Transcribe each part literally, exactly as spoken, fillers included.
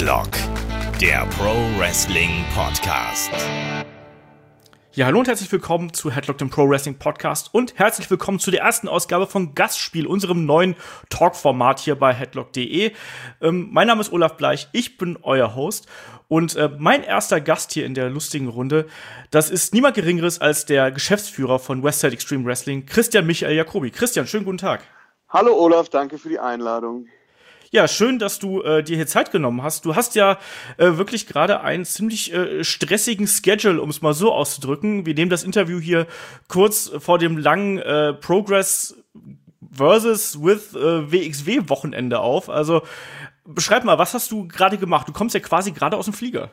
Headlock, der Pro Wrestling Podcast. Ja, hallo und herzlich willkommen zu Headlock, dem Pro Wrestling Podcast, und herzlich willkommen zu der ersten Ausgabe von Gastspiel, unserem neuen Talk-Format hier bei headlock punkt de. Ähm, mein Name ist Olaf Bleich, ich bin euer Host, und äh, mein erster Gast hier in der lustigen Runde, das ist niemand Geringeres als der Geschäftsführer von Westside Extreme Wrestling, Christian Michael Jacobi. Christian, schönen guten Tag. Hallo Olaf, danke für die Einladung. Ja, schön, dass du äh, dir hier Zeit genommen hast. Du hast ja äh, wirklich gerade einen ziemlich äh, stressigen Schedule, um es mal so auszudrücken. Wir nehmen das Interview hier kurz vor dem langen äh, Progress versus with äh, W X W-Wochenende auf. Also beschreib mal, was hast du gerade gemacht? Du kommst ja quasi gerade aus dem Flieger.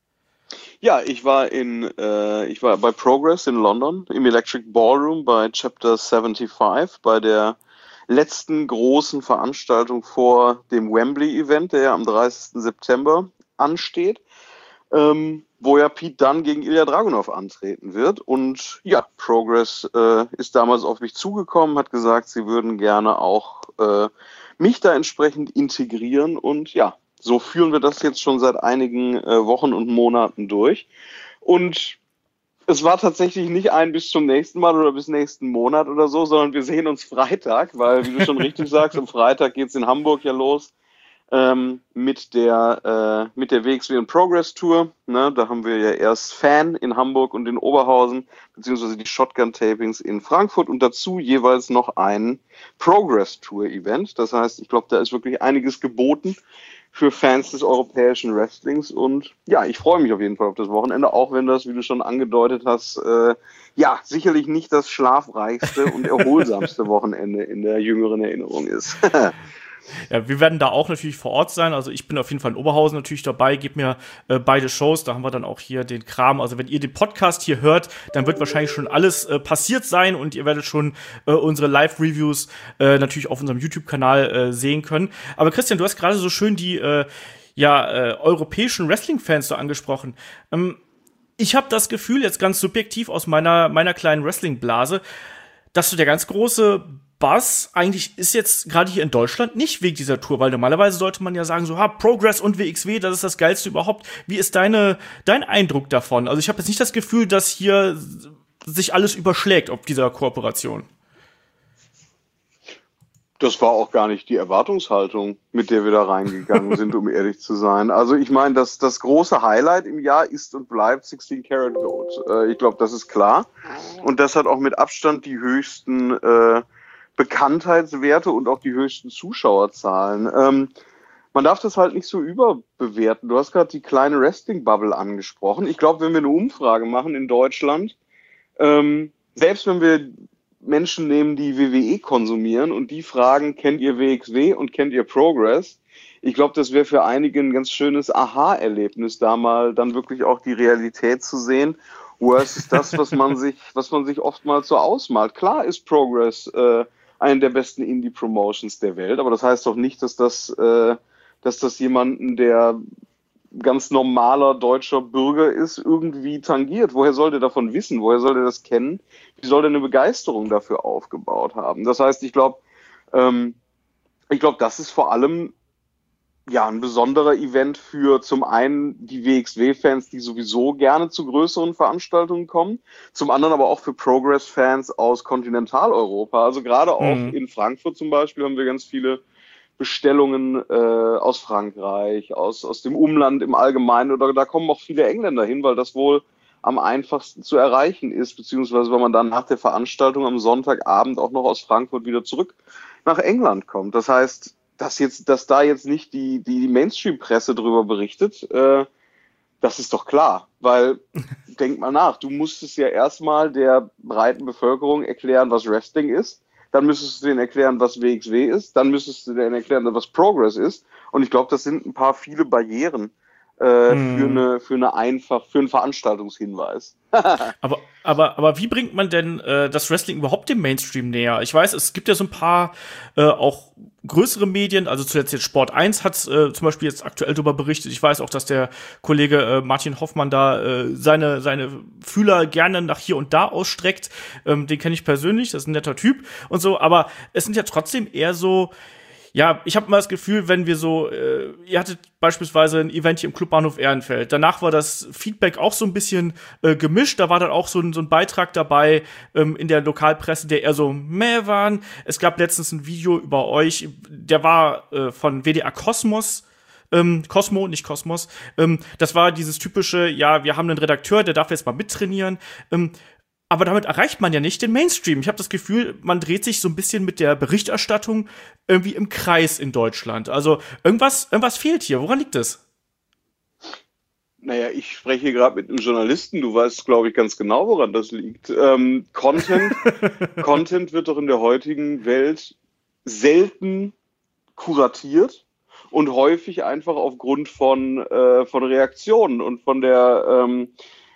Ja, ich war in, äh, ich war bei Progress in London, im Electric Ballroom bei Chapter fünfundsiebzig, bei der letzten großen Veranstaltung vor dem Wembley-Event, der ja am dreißigsten September ansteht, ähm, wo ja Pete Dunne gegen Ilja Dragunov antreten wird. Und ja, Progress äh, ist damals auf mich zugekommen, hat gesagt, sie würden gerne auch äh, mich da entsprechend integrieren. Und ja, so führen wir das jetzt schon seit einigen äh, Wochen und Monaten durch. Und es war tatsächlich nicht ein bis zum nächsten Mal oder bis nächsten Monat oder so, sondern wir sehen uns Freitag, weil, wie du schon richtig sagst, am Freitag geht's in Hamburg ja los ähm, mit der äh, mit der W X W und Progress Tour. Ne? Da haben wir ja erst Fan in Hamburg und in Oberhausen, beziehungsweise die Shotgun-Tapings in Frankfurt und dazu jeweils noch ein Progress Tour-Event. Das heißt, ich glaube, da ist wirklich einiges geboten für Fans des europäischen Wrestlings, und ja, ich freue mich auf jeden Fall auf das Wochenende, auch wenn das, wie du schon angedeutet hast, äh, ja, sicherlich nicht das schlafreichste und erholsamste Wochenende in der jüngeren Erinnerung ist. Ja, wir werden da auch natürlich vor Ort sein. Also ich bin auf jeden Fall in Oberhausen natürlich dabei, gebe mir äh, beide Shows. Da haben wir dann auch hier den Kram. Also wenn ihr den Podcast hier hört, dann wird wahrscheinlich schon alles äh, passiert sein, und ihr werdet schon äh, unsere Live-Reviews äh, natürlich auf unserem YouTube-Kanal äh, sehen können. Aber Christian, du hast gerade so schön die äh, ja äh, europäischen Wrestling-Fans so angesprochen. Ähm, ich habe das Gefühl, jetzt ganz subjektiv aus meiner meiner kleinen Wrestling-Blase, dass so der ganz große Buzz eigentlich ist jetzt gerade hier in Deutschland nicht wegen dieser Tour, weil normalerweise sollte man ja sagen, so, ha, Progress und W X W, das ist das Geilste überhaupt. Wie ist deine dein Eindruck davon? Also ich habe jetzt nicht das Gefühl, dass hier sich alles überschlägt auf dieser Kooperation. Das war auch gar nicht die Erwartungshaltung, mit der wir da reingegangen sind, um ehrlich zu sein. Also ich meine, das, das große Highlight im Jahr ist und bleibt sixteen Karat Gold. Äh, ich glaube, das ist klar. Und das hat auch mit Abstand die höchsten äh, Bekanntheitswerte und auch die höchsten Zuschauerzahlen. Ähm, man darf das halt nicht so überbewerten. Du hast gerade die kleine Wrestling-Bubble angesprochen. Ich glaube, wenn wir eine Umfrage machen in Deutschland, ähm, selbst wenn wir Menschen nehmen, die W W E konsumieren, und die fragen, kennt ihr W X W und kennt ihr Progress? Ich glaube, das wäre für einige ein ganz schönes Aha-Erlebnis, da mal dann wirklich auch die Realität zu sehen. Worse ist das, was man sich, was man sich oftmals so ausmalt. Klar ist Progress äh, eine der besten Indie-Promotions der Welt, aber das heißt doch nicht, dass das, äh, dass das jemanden, der ganz normaler deutscher Bürger ist, irgendwie tangiert. Woher soll der davon wissen? Woher soll der das kennen? Wie soll der eine Begeisterung dafür aufgebaut haben? Das heißt, ich glaube, ähm, ich glaube, das ist vor allem ja ein besonderer Event für zum einen die W X W-Fans, die sowieso gerne zu größeren Veranstaltungen kommen, zum anderen aber auch für Progress-Fans aus Kontinentaleuropa. Also gerade auch mhm. in Frankfurt zum Beispiel haben wir ganz viele Bestellungen äh, aus Frankreich, aus, aus dem Umland im Allgemeinen, oder da kommen auch viele Engländer hin, weil das wohl am einfachsten zu erreichen ist, beziehungsweise weil man dann nach der Veranstaltung am Sonntagabend auch noch aus Frankfurt wieder zurück nach England kommt. Das heißt, dass jetzt, dass da jetzt nicht die, die Mainstream-Presse drüber berichtet, äh, das ist doch klar, weil, denk mal nach, du musstest ja erstmal der breiten Bevölkerung erklären, was Wrestling ist, dann müsstest du denen erklären, was W X W ist, dann müsstest du denen erklären, was Progress ist, und ich glaube, das sind ein paar viele Barrieren äh, mm. für eine, für eine einfach, für einen Veranstaltungshinweis. aber, aber, aber wie bringt man denn äh, das Wrestling überhaupt dem Mainstream näher? Ich weiß, es gibt ja so ein paar äh, auch größere Medien, also zuletzt jetzt Sport eins hat äh, zum Beispiel jetzt aktuell darüber berichtet. Ich weiß auch, dass der Kollege äh, Martin Hoffmann da äh, seine seine Fühler gerne nach hier und da ausstreckt. Ähm, den kenne ich persönlich, das ist ein netter Typ und so, aber es sind ja trotzdem eher so ja, ich habe immer das Gefühl, wenn wir so, äh, ihr hattet beispielsweise ein Event hier im Clubbahnhof Ehrenfeld, danach war das Feedback auch so ein bisschen äh, gemischt, da war dann auch so ein, so ein Beitrag dabei ähm, in der Lokalpresse, der eher so meh waren. Es gab letztens ein Video über euch, der war äh, von W D R Kosmos, Ähm, Cosmo, nicht Kosmos. Ähm, das war dieses typische, ja, wir haben einen Redakteur, der darf jetzt mal mittrainieren. Ähm, aber damit erreicht man ja nicht den Mainstream. Ich habe das Gefühl, man dreht sich so ein bisschen mit der Berichterstattung irgendwie im Kreis in Deutschland. Also irgendwas, irgendwas fehlt hier. Woran liegt das? Naja, ich spreche gerade mit einem Journalisten. Du weißt, glaube ich, ganz genau, woran das liegt. Ähm, Content, Content wird doch in der heutigen Welt selten kuratiert. Und häufig einfach aufgrund von, äh, von Reaktionen und von der, ähm,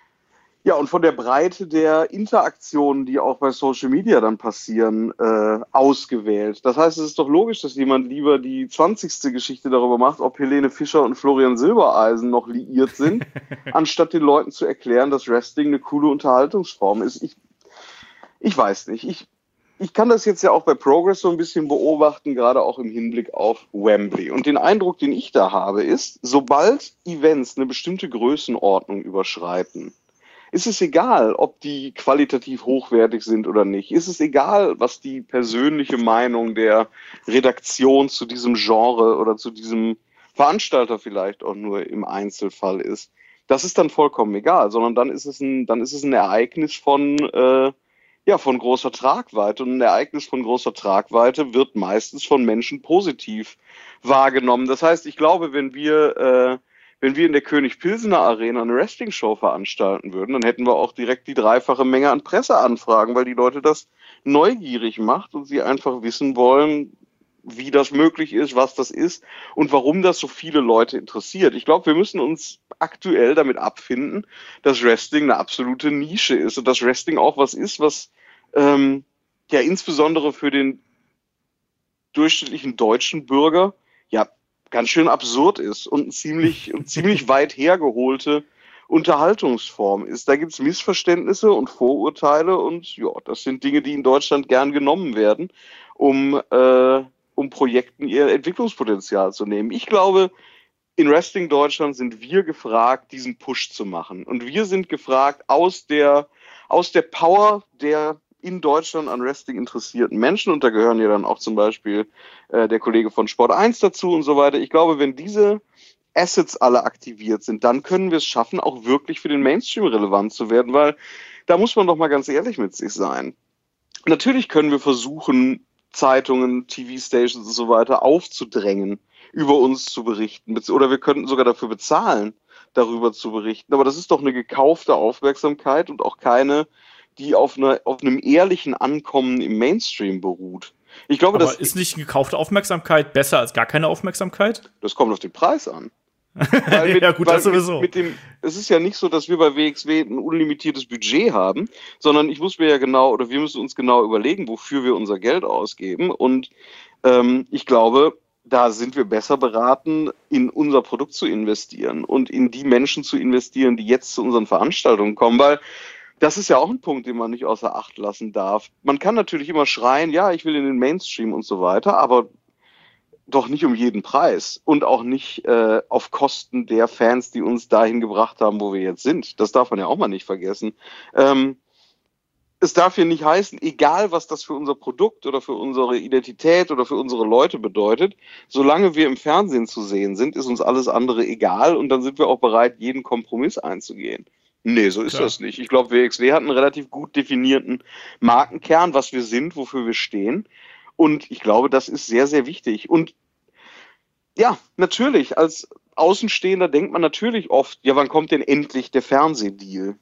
ja, und von der Breite der Interaktionen, die auch bei Social Media dann passieren, äh, ausgewählt. Das heißt, es ist doch logisch, dass jemand lieber die zwanzigste Geschichte darüber macht, ob Helene Fischer und Florian Silbereisen noch liiert sind, anstatt den Leuten zu erklären, dass Wrestling eine coole Unterhaltungsform ist. Ich, ich weiß nicht. Ich, Ich kann das jetzt ja auch bei Progress so ein bisschen beobachten, gerade auch im Hinblick auf Wembley. Und den Eindruck, den ich da habe, ist, sobald Events eine bestimmte Größenordnung überschreiten, ist es egal, ob die qualitativ hochwertig sind oder nicht. Ist es egal, was die persönliche Meinung der Redaktion zu diesem Genre oder zu diesem Veranstalter vielleicht auch nur im Einzelfall ist. Das ist dann vollkommen egal, sondern dann ist es ein, dann ist es ein Ereignis von äh, Ja, von großer Tragweite. Und ein Ereignis von großer Tragweite wird meistens von Menschen positiv wahrgenommen. Das heißt, ich glaube, wenn wir, äh, wenn wir in der König-Pilsener Arena eine Wrestling-Show veranstalten würden, dann hätten wir auch direkt die dreifache Menge an Presseanfragen, weil die Leute das neugierig macht und sie einfach wissen wollen, wie das möglich ist, was das ist und warum das so viele Leute interessiert. Ich glaube, wir müssen uns aktuell damit abfinden, dass Wrestling eine absolute Nische ist und dass Wrestling auch was ist, was ähm, ja insbesondere für den durchschnittlichen deutschen Bürger ja ganz schön absurd ist und ein ziemlich, ziemlich weit hergeholte Unterhaltungsform ist. Da gibt es Missverständnisse und Vorurteile und ja, das sind Dinge, die in Deutschland gern genommen werden, um äh, um Projekten ihr Entwicklungspotenzial zu nehmen. Ich glaube, in Wrestling Deutschland sind wir gefragt, diesen Push zu machen. Und wir sind gefragt, aus der, aus der Power der in Deutschland an Wrestling interessierten Menschen, und da gehören ja dann auch zum Beispiel äh, der Kollege von Sport eins dazu und so weiter. Ich glaube, wenn diese Assets alle aktiviert sind, dann können wir es schaffen, auch wirklich für den Mainstream relevant zu werden, weil da muss man doch mal ganz ehrlich mit sich sein. Natürlich können wir versuchen, Zeitungen, T V-Stations und so weiter aufzudrängen, über uns zu berichten. Oder wir könnten sogar dafür bezahlen, darüber zu berichten. Aber das ist doch eine gekaufte Aufmerksamkeit und auch keine, die auf, eine, auf einem ehrlichen Ankommen im Mainstream beruht. Ich glaube, Aber das ist nicht gekaufte Aufmerksamkeit besser als gar keine Aufmerksamkeit? Das kommt auf den Preis an. Weil mit, ja, gut, weil das sowieso. Mit, mit dem, es ist ja nicht so, dass wir bei W X W ein unlimitiertes Budget haben, sondern ich muss mir ja genau, oder wir müssen uns genau überlegen, wofür wir unser Geld ausgeben. Und ähm, ich glaube, da sind wir besser beraten, in unser Produkt zu investieren und in die Menschen zu investieren, die jetzt zu unseren Veranstaltungen kommen, weil das ist ja auch ein Punkt, den man nicht außer Acht lassen darf. Man kann natürlich immer schreien, ja, ich will in den Mainstream und so weiter, aber doch nicht um jeden Preis und auch nicht äh, auf Kosten der Fans, die uns dahin gebracht haben, wo wir jetzt sind. Das darf man ja auch mal nicht vergessen. Ähm, es darf hier nicht heißen, egal was das für unser Produkt oder für unsere Identität oder für unsere Leute bedeutet, solange wir im Fernsehen zu sehen sind, ist uns alles andere egal und dann sind wir auch bereit, jeden Kompromiss einzugehen. Nee, so ist Klar. das nicht. Ich glaube, W X W hat einen relativ gut definierten Markenkern, was wir sind, wofür wir stehen. Und ich glaube, das ist sehr, sehr wichtig. Und ja, natürlich, als Außenstehender denkt man natürlich oft, ja, wann kommt denn endlich der Fernsehdeal?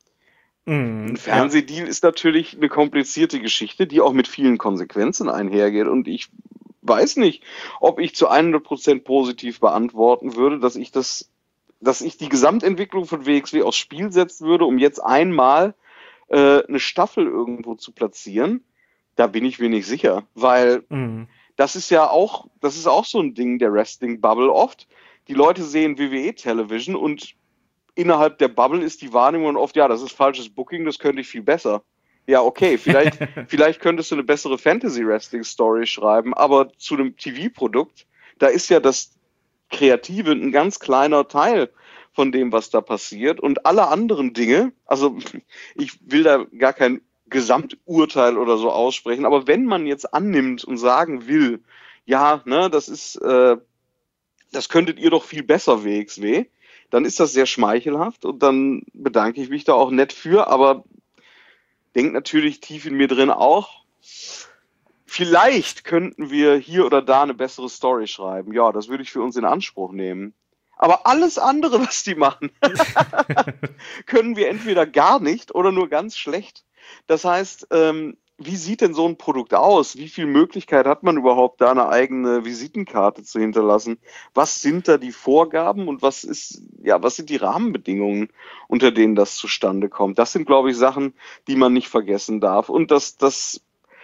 Mm, Ein Fernsehdeal ja. ist natürlich eine komplizierte Geschichte, die auch mit vielen Konsequenzen einhergeht. Und ich weiß nicht, ob ich zu hundert Prozent positiv beantworten würde, dass ich das, dass ich die Gesamtentwicklung von W X W aufs Spiel setzen würde, um jetzt einmal äh, eine Staffel irgendwo zu platzieren. Da bin ich mir nicht sicher, weil mm. das ist ja auch, das ist auch so ein Ding der Wrestling-Bubble oft. Die Leute sehen W W E-Television und innerhalb der Bubble ist die Wahrnehmung oft, ja, das ist falsches Booking, das könnte ich viel besser. Ja, okay, vielleicht, vielleicht könntest du eine bessere Fantasy-Wrestling-Story schreiben, aber zu einem T V-Produkt, da ist ja das Kreative ein ganz kleiner Teil von dem, was da passiert. Und alle anderen Dinge, also ich will da gar kein Gesamturteil oder so aussprechen, aber wenn man jetzt annimmt und sagen will, ja, ne, das ist, äh, das könntet ihr doch viel besser W X W, dann ist das sehr schmeichelhaft und dann bedanke ich mich da auch nett für, aber denkt natürlich tief in mir drin auch, vielleicht könnten wir hier oder da eine bessere Story schreiben. Ja, das würde ich für uns in Anspruch nehmen. Aber alles andere, was die machen, können wir entweder gar nicht oder nur ganz schlecht. Das heißt, ähm, wie sieht denn so ein Produkt aus? Wie viel Möglichkeit hat man überhaupt, da eine eigene Visitenkarte zu hinterlassen? Was sind da die Vorgaben und was ist, ja, was sind die Rahmenbedingungen, unter denen das zustande kommt? Das sind, glaube ich, Sachen, die man nicht vergessen darf. Und das, das,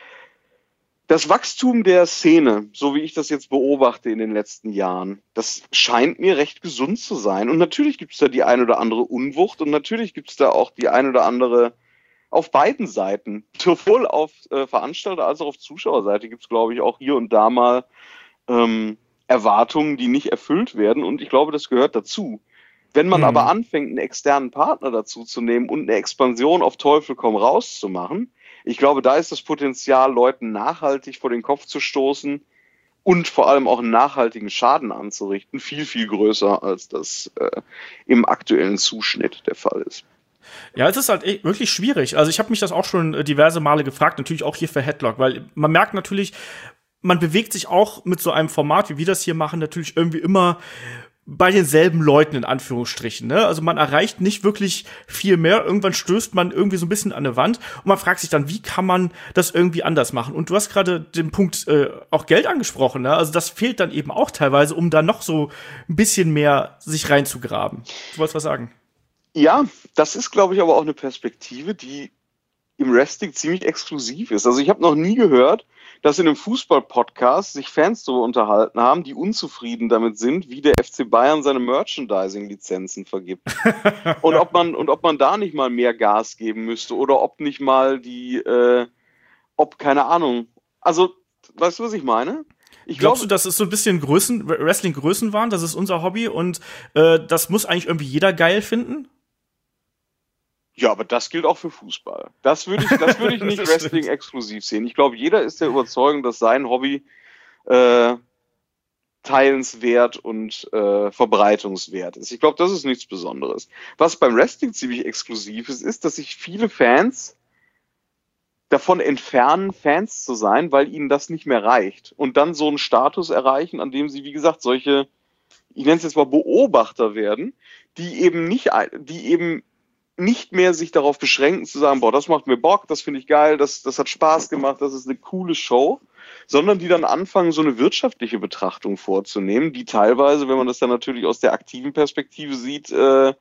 das Wachstum der Szene, so wie ich das jetzt beobachte in den letzten Jahren, das scheint mir recht gesund zu sein. Und natürlich gibt es da die ein oder andere Unwucht und natürlich gibt es da auch die ein oder andere auf beiden Seiten, sowohl auf äh, Veranstalter- als auch auf Zuschauerseite gibt es, glaube ich, auch hier und da mal ähm, Erwartungen, die nicht erfüllt werden. Und ich glaube, das gehört dazu. Wenn man mhm. aber anfängt, einen externen Partner dazu zu nehmen und eine Expansion auf Teufel komm raus zu machen, ich glaube, da ist das Potenzial, Leuten nachhaltig vor den Kopf zu stoßen und vor allem auch einen nachhaltigen Schaden anzurichten, viel, viel größer, als das äh, im aktuellen Zuschnitt der Fall ist. Ja, es ist halt echt wirklich schwierig. Also ich habe mich das auch schon diverse Male gefragt, natürlich auch hier für Headlock, weil man merkt natürlich, man bewegt sich auch mit so einem Format, wie wir das hier machen, natürlich irgendwie immer bei denselben Leuten in Anführungsstrichen. Ne? Also man erreicht nicht wirklich viel mehr. Irgendwann stößt man irgendwie so ein bisschen an eine Wand und man fragt sich dann, wie kann man das irgendwie anders machen? Und du hast gerade den Punkt äh, auch Geld angesprochen. Ne? Also das fehlt dann eben auch teilweise, um da noch so ein bisschen mehr sich reinzugraben. Du wolltest was sagen? Ja, das ist, glaube ich, aber auch eine Perspektive, die im Wrestling ziemlich exklusiv ist. Also ich habe noch nie gehört, dass in einem Fußball-Podcast sich Fans darüber unterhalten haben, die unzufrieden damit sind, wie der F C Bayern seine Merchandising-Lizenzen vergibt. und ob man und ob man da nicht mal mehr Gas geben müsste oder ob nicht mal die, äh, ob, keine Ahnung. Also, weißt du, was ich meine? Ich Glaubst du, das ist so ein bisschen Größen, Wrestling-Größenwahn, das ist unser Hobby und äh, das muss eigentlich irgendwie jeder geil finden? Ja, aber das gilt auch für Fußball. Das würde ich, das würde ich nicht Wrestling-exklusiv sehen. Ich glaube, jeder ist der Überzeugung, dass sein Hobby äh, teilenswert und äh, verbreitungswert ist. Ich glaube, das ist nichts Besonderes. Was beim Wrestling ziemlich exklusiv ist, ist, dass sich viele Fans davon entfernen, Fans zu sein, weil ihnen das nicht mehr reicht. Und dann so einen Status erreichen, an dem sie, wie gesagt, solche, ich nenne es jetzt mal Beobachter werden, die eben nicht, die eben nicht mehr sich darauf beschränken zu sagen, boah, das macht mir Bock, das finde ich geil, das, das hat Spaß gemacht, das ist eine coole Show, sondern die dann anfangen, so eine wirtschaftliche Betrachtung vorzunehmen, die teilweise, wenn man das dann natürlich aus der aktiven Perspektive sieht, äh,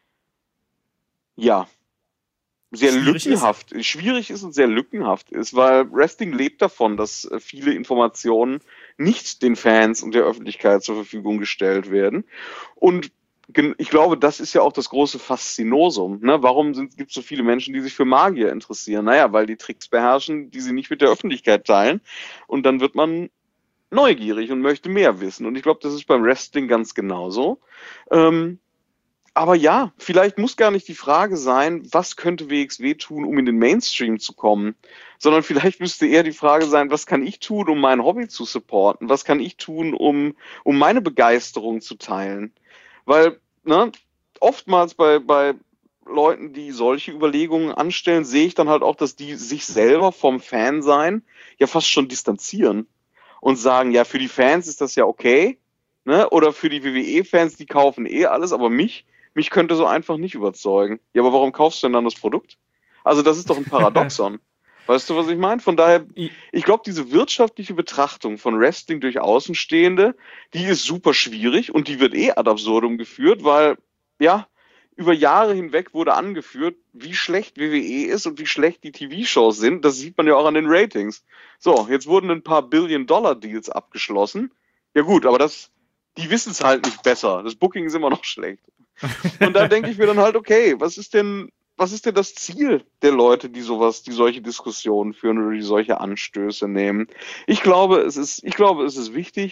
ja, sehr schwierig lückenhaft ist. schwierig ist und sehr lückenhaft ist, weil Wrestling lebt davon, dass viele Informationen nicht den Fans und der Öffentlichkeit zur Verfügung gestellt werden. Und ich glaube, das ist ja auch das große Faszinosum. Ne? Warum gibt es so viele Menschen, die sich für Magier interessieren? Naja, weil die Tricks beherrschen, die sie nicht mit der Öffentlichkeit teilen. Und dann wird man neugierig und möchte mehr wissen. Und ich glaube, das ist beim Wrestling ganz genauso. Ähm, aber ja, vielleicht muss gar nicht die Frage sein, was könnte W X W tun, um in den Mainstream zu kommen? Sondern vielleicht müsste eher die Frage sein, was kann ich tun, um mein Hobby zu supporten? Was kann ich tun, um, um meine Begeisterung zu teilen? Weil, ne, oftmals bei, bei Leuten, die solche Überlegungen anstellen, sehe ich dann halt auch, dass die sich selber vom Fansein ja fast schon distanzieren und sagen, ja, für die Fans ist das ja okay, ne, oder für die W W E-Fans, die kaufen eh alles, aber mich, mich könnte so einfach nicht überzeugen. Ja, aber warum kaufst du denn dann das Produkt? Also das ist doch ein Paradoxon. Weißt du, was ich meine? Von daher, ich glaube, diese wirtschaftliche Betrachtung von Wrestling durch Außenstehende, die ist super schwierig und die wird eh ad absurdum geführt, weil, ja, über Jahre hinweg wurde angeführt, wie schlecht W W E ist und wie schlecht die T V-Shows sind. Das sieht man ja auch an den Ratings. So, jetzt wurden ein paar Billion-Dollar-Deals abgeschlossen. Ja gut, aber das, die wissen es halt nicht besser. Das Booking ist immer noch schlecht. Und da denke ich mir dann halt, okay, was ist denn, was ist denn das Ziel der Leute, die sowas, die solche Diskussionen führen oder die solche Anstöße nehmen? Ich glaube, es ist, ich glaube, es ist wichtig,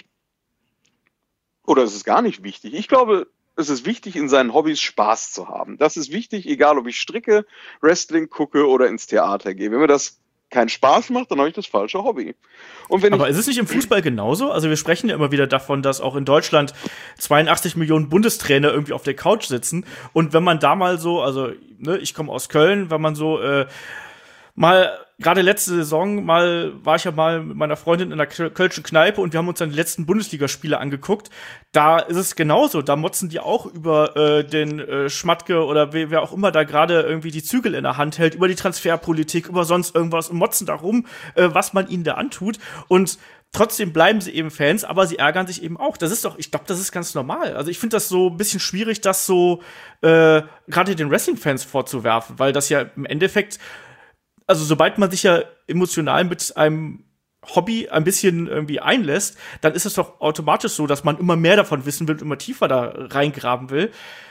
oder es ist gar nicht wichtig. Ich glaube, es ist wichtig, in seinen Hobbys Spaß zu haben. Das ist wichtig, egal ob ich stricke, Wrestling gucke oder ins Theater gehe. Wenn mir das keinen Spaß macht, dann habe ich das falsche Hobby. Und wenn Aber ich ist es nicht im Fußball genauso? Also wir sprechen ja immer wieder davon, dass auch in Deutschland zweiundachtzig Millionen Bundestrainer irgendwie auf der Couch sitzen. Und wenn man da mal so, also ne, ich komme aus Köln, wenn man so äh, mal, gerade letzte Saison, mal war ich ja mal mit meiner Freundin in der Kölschen Kneipe und wir haben uns dann die letzten Bundesligaspiele angeguckt. Da ist es genauso. Da motzen die auch über äh, den äh, Schmatke oder wer, wer auch immer da gerade irgendwie die Zügel in der Hand hält, über die Transferpolitik, über sonst irgendwas und motzen darum, äh, was man ihnen da antut. Und trotzdem bleiben sie eben Fans, aber sie ärgern sich eben auch. Das ist doch, ich glaube, das ist ganz normal. Also ich finde das so ein bisschen schwierig, das so äh, gerade den Wrestling-Fans vorzuwerfen, weil das ja im Endeffekt, also sobald man sich ja emotional mit einem Hobby ein bisschen irgendwie einlässt, dann ist es doch automatisch so, dass man immer mehr davon wissen will und immer tiefer da reingraben will.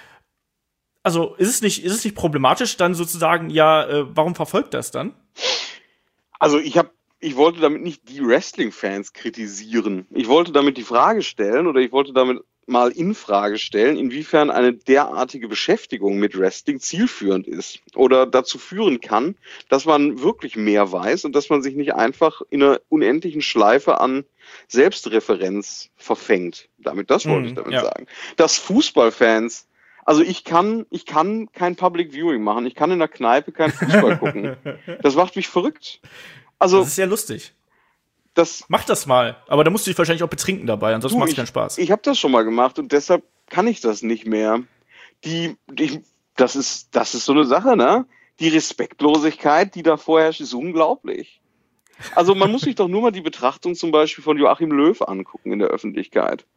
Also ist es nicht, ist es nicht problematisch, dann sozusagen, ja, äh, warum verfolgt das dann? Also ich habe, ich wollte damit nicht die Wrestling-Fans kritisieren. Ich wollte damit die Frage stellen oder ich wollte damit mal in Frage stellen, inwiefern eine derartige Beschäftigung mit Wrestling zielführend ist oder dazu führen kann, dass man wirklich mehr weiß und dass man sich nicht einfach in einer unendlichen Schleife an Selbstreferenz verfängt. Damit, das wollte mm, ich damit ja. sagen. Dass Fußballfans, also ich kann, ich kann kein Public Viewing machen, ich kann in der Kneipe keinen Fußball gucken. Das macht mich verrückt. Also, das ist sehr lustig. Das, Mach das mal, aber da musst du dich wahrscheinlich auch betrinken dabei, ansonsten macht es keinen Spaß. Ich habe das schon mal gemacht und deshalb kann ich das nicht mehr. Die, die, das ist, das ist so eine Sache, ne? Die Respektlosigkeit, die da vorherrscht, ist unglaublich. Also man muss sich doch nur mal die Betrachtung zum Beispiel von Joachim Löw angucken in der Öffentlichkeit.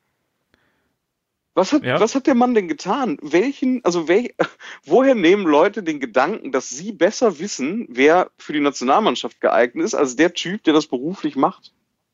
Was hat, ja. was hat der Mann denn getan? Welchen, also wel, woher nehmen Leute den Gedanken, dass sie besser wissen, wer für die Nationalmannschaft geeignet ist, als der Typ, der das beruflich macht?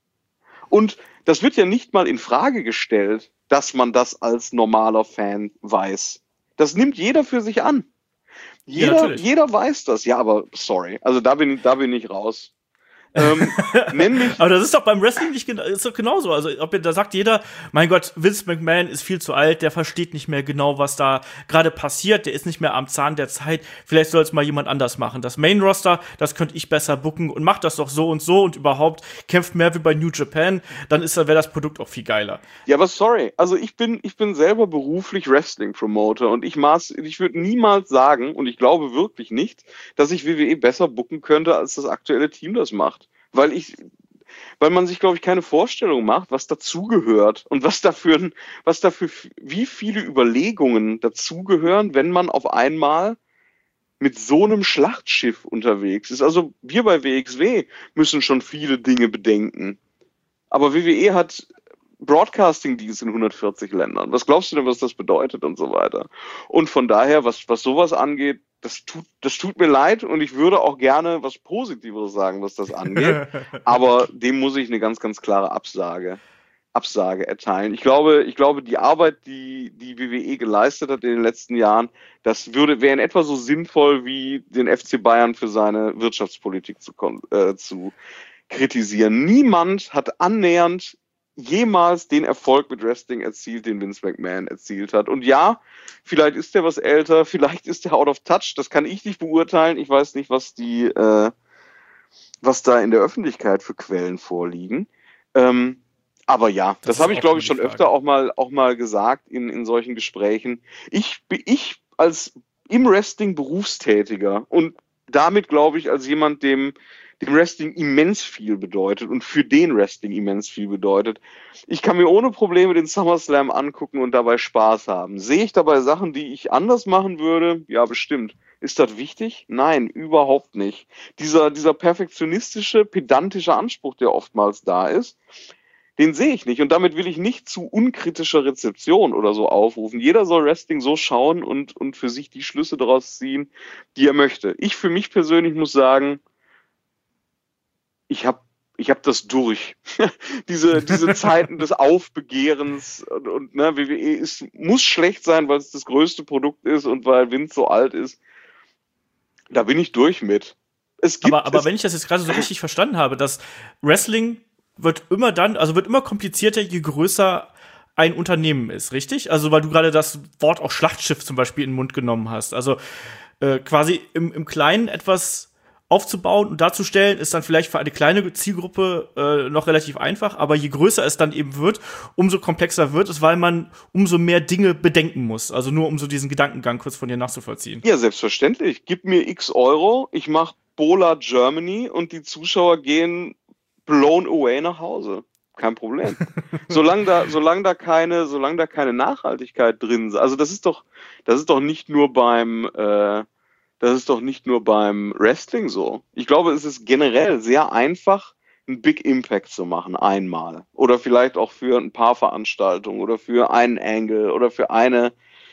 Und das wird ja nicht mal in Frage gestellt, dass man das als normaler Fan weiß. Das nimmt jeder für sich an. Jeder, ja, jeder weiß das. Ja, aber sorry, also da bin, da bin ich raus. ähm, nenn mich aber das ist doch beim Wrestling nicht genau, ist doch genauso. Also ob, da sagt jeder, mein Gott, Vince McMahon ist viel zu alt, der versteht nicht mehr genau, was da gerade passiert, der ist nicht mehr am Zahn der Zeit, vielleicht soll es mal jemand anders machen. Das Main Roster, das könnte ich besser booken und macht das doch so und so und überhaupt kämpft mehr wie bei New Japan, dann ist wäre das Produkt auch viel geiler. Ja, aber sorry, also ich bin ich bin selber beruflich Wrestling-Promoter und ich maß, ich würde niemals sagen, und ich glaube wirklich nicht, dass ich W W E besser booken könnte, als das aktuelle Team das macht. Weil ich, weil man sich, glaube ich, keine Vorstellung macht, was dazugehört und was dafür, was dafür, wie viele Überlegungen dazugehören, wenn man auf einmal mit so einem Schlachtschiff unterwegs ist. Also wir bei W X W müssen schon viele Dinge bedenken. Aber W W E hat Broadcasting-Dienst in hundertvierzig Ländern. Was glaubst du denn, was das bedeutet und so weiter? Und von daher, was, was sowas angeht, das tut, das tut mir leid und ich würde auch gerne was Positiveres sagen, was das angeht. Aber dem muss ich eine ganz, ganz klare Absage, Absage erteilen. Ich glaube, ich glaube, die Arbeit, die die W W E geleistet hat in den letzten Jahren, das würde, wäre in etwa so sinnvoll wie den F C Bayern für seine Wirtschaftspolitik zu, äh, zu kritisieren. Niemand hat annähernd jemals den Erfolg mit Wrestling erzielt, den Vince McMahon erzielt hat. Und ja, vielleicht ist der was älter, vielleicht ist der out of touch, das kann ich nicht beurteilen. Ich weiß nicht, was die, äh, was da in der Öffentlichkeit für Quellen vorliegen. Ähm, aber ja, das, das habe ich, glaube ich, schon Frage. öfter auch mal, auch mal gesagt in, in solchen Gesprächen. Ich, ich als im Wrestling Berufstätiger und damit, glaube ich, als jemand, dem dem Wrestling immens viel bedeutet und für den Wrestling immens viel bedeutet. Ich kann mir ohne Probleme den SummerSlam angucken und dabei Spaß haben. Sehe ich dabei Sachen, die ich anders machen würde? Ja, bestimmt. Ist das wichtig? Nein, überhaupt nicht. Dieser, dieser perfektionistische, pedantische Anspruch, der oftmals da ist, den sehe ich nicht. Und damit will ich nicht zu unkritischer Rezeption oder so aufrufen. Jeder soll Wrestling so schauen und, und für sich die Schlüsse daraus ziehen, die er möchte. Ich für mich persönlich muss sagen, ich habe ich hab das durch. diese, diese Zeiten des Aufbegehrens und, und ne, W W E ist, muss schlecht sein, weil es das größte Produkt ist und weil Vince so alt ist. Da bin ich durch mit. Es gibt aber, aber es wenn ich das jetzt gerade so richtig verstanden habe, dass Wrestling wird immer dann, also wird immer komplizierter, je größer ein Unternehmen ist, richtig? Also, weil du gerade das Wort auch Schlachtschiff zum Beispiel in den Mund genommen hast. Also, äh, quasi im, im Kleinen etwas aufzubauen und darzustellen, ist dann vielleicht für eine kleine Zielgruppe äh, noch relativ einfach, aber je größer es dann eben wird, umso komplexer wird es, weil man umso mehr Dinge bedenken muss. Also nur um so diesen Gedankengang kurz von dir nachzuvollziehen. Ja, selbstverständlich. Gib mir x Euro, ich mach Bola Germany und die Zuschauer gehen blown away nach Hause. Kein Problem. solange da, solange da keine, solange da keine Nachhaltigkeit drin ist. Also das ist doch, das ist doch nicht nur beim, äh, das ist doch nicht nur beim Wrestling so. Ich glaube, es ist generell sehr einfach, einen Big Impact zu machen, einmal. Oder vielleicht auch für ein paar Veranstaltungen oder für einen Angle oder für eine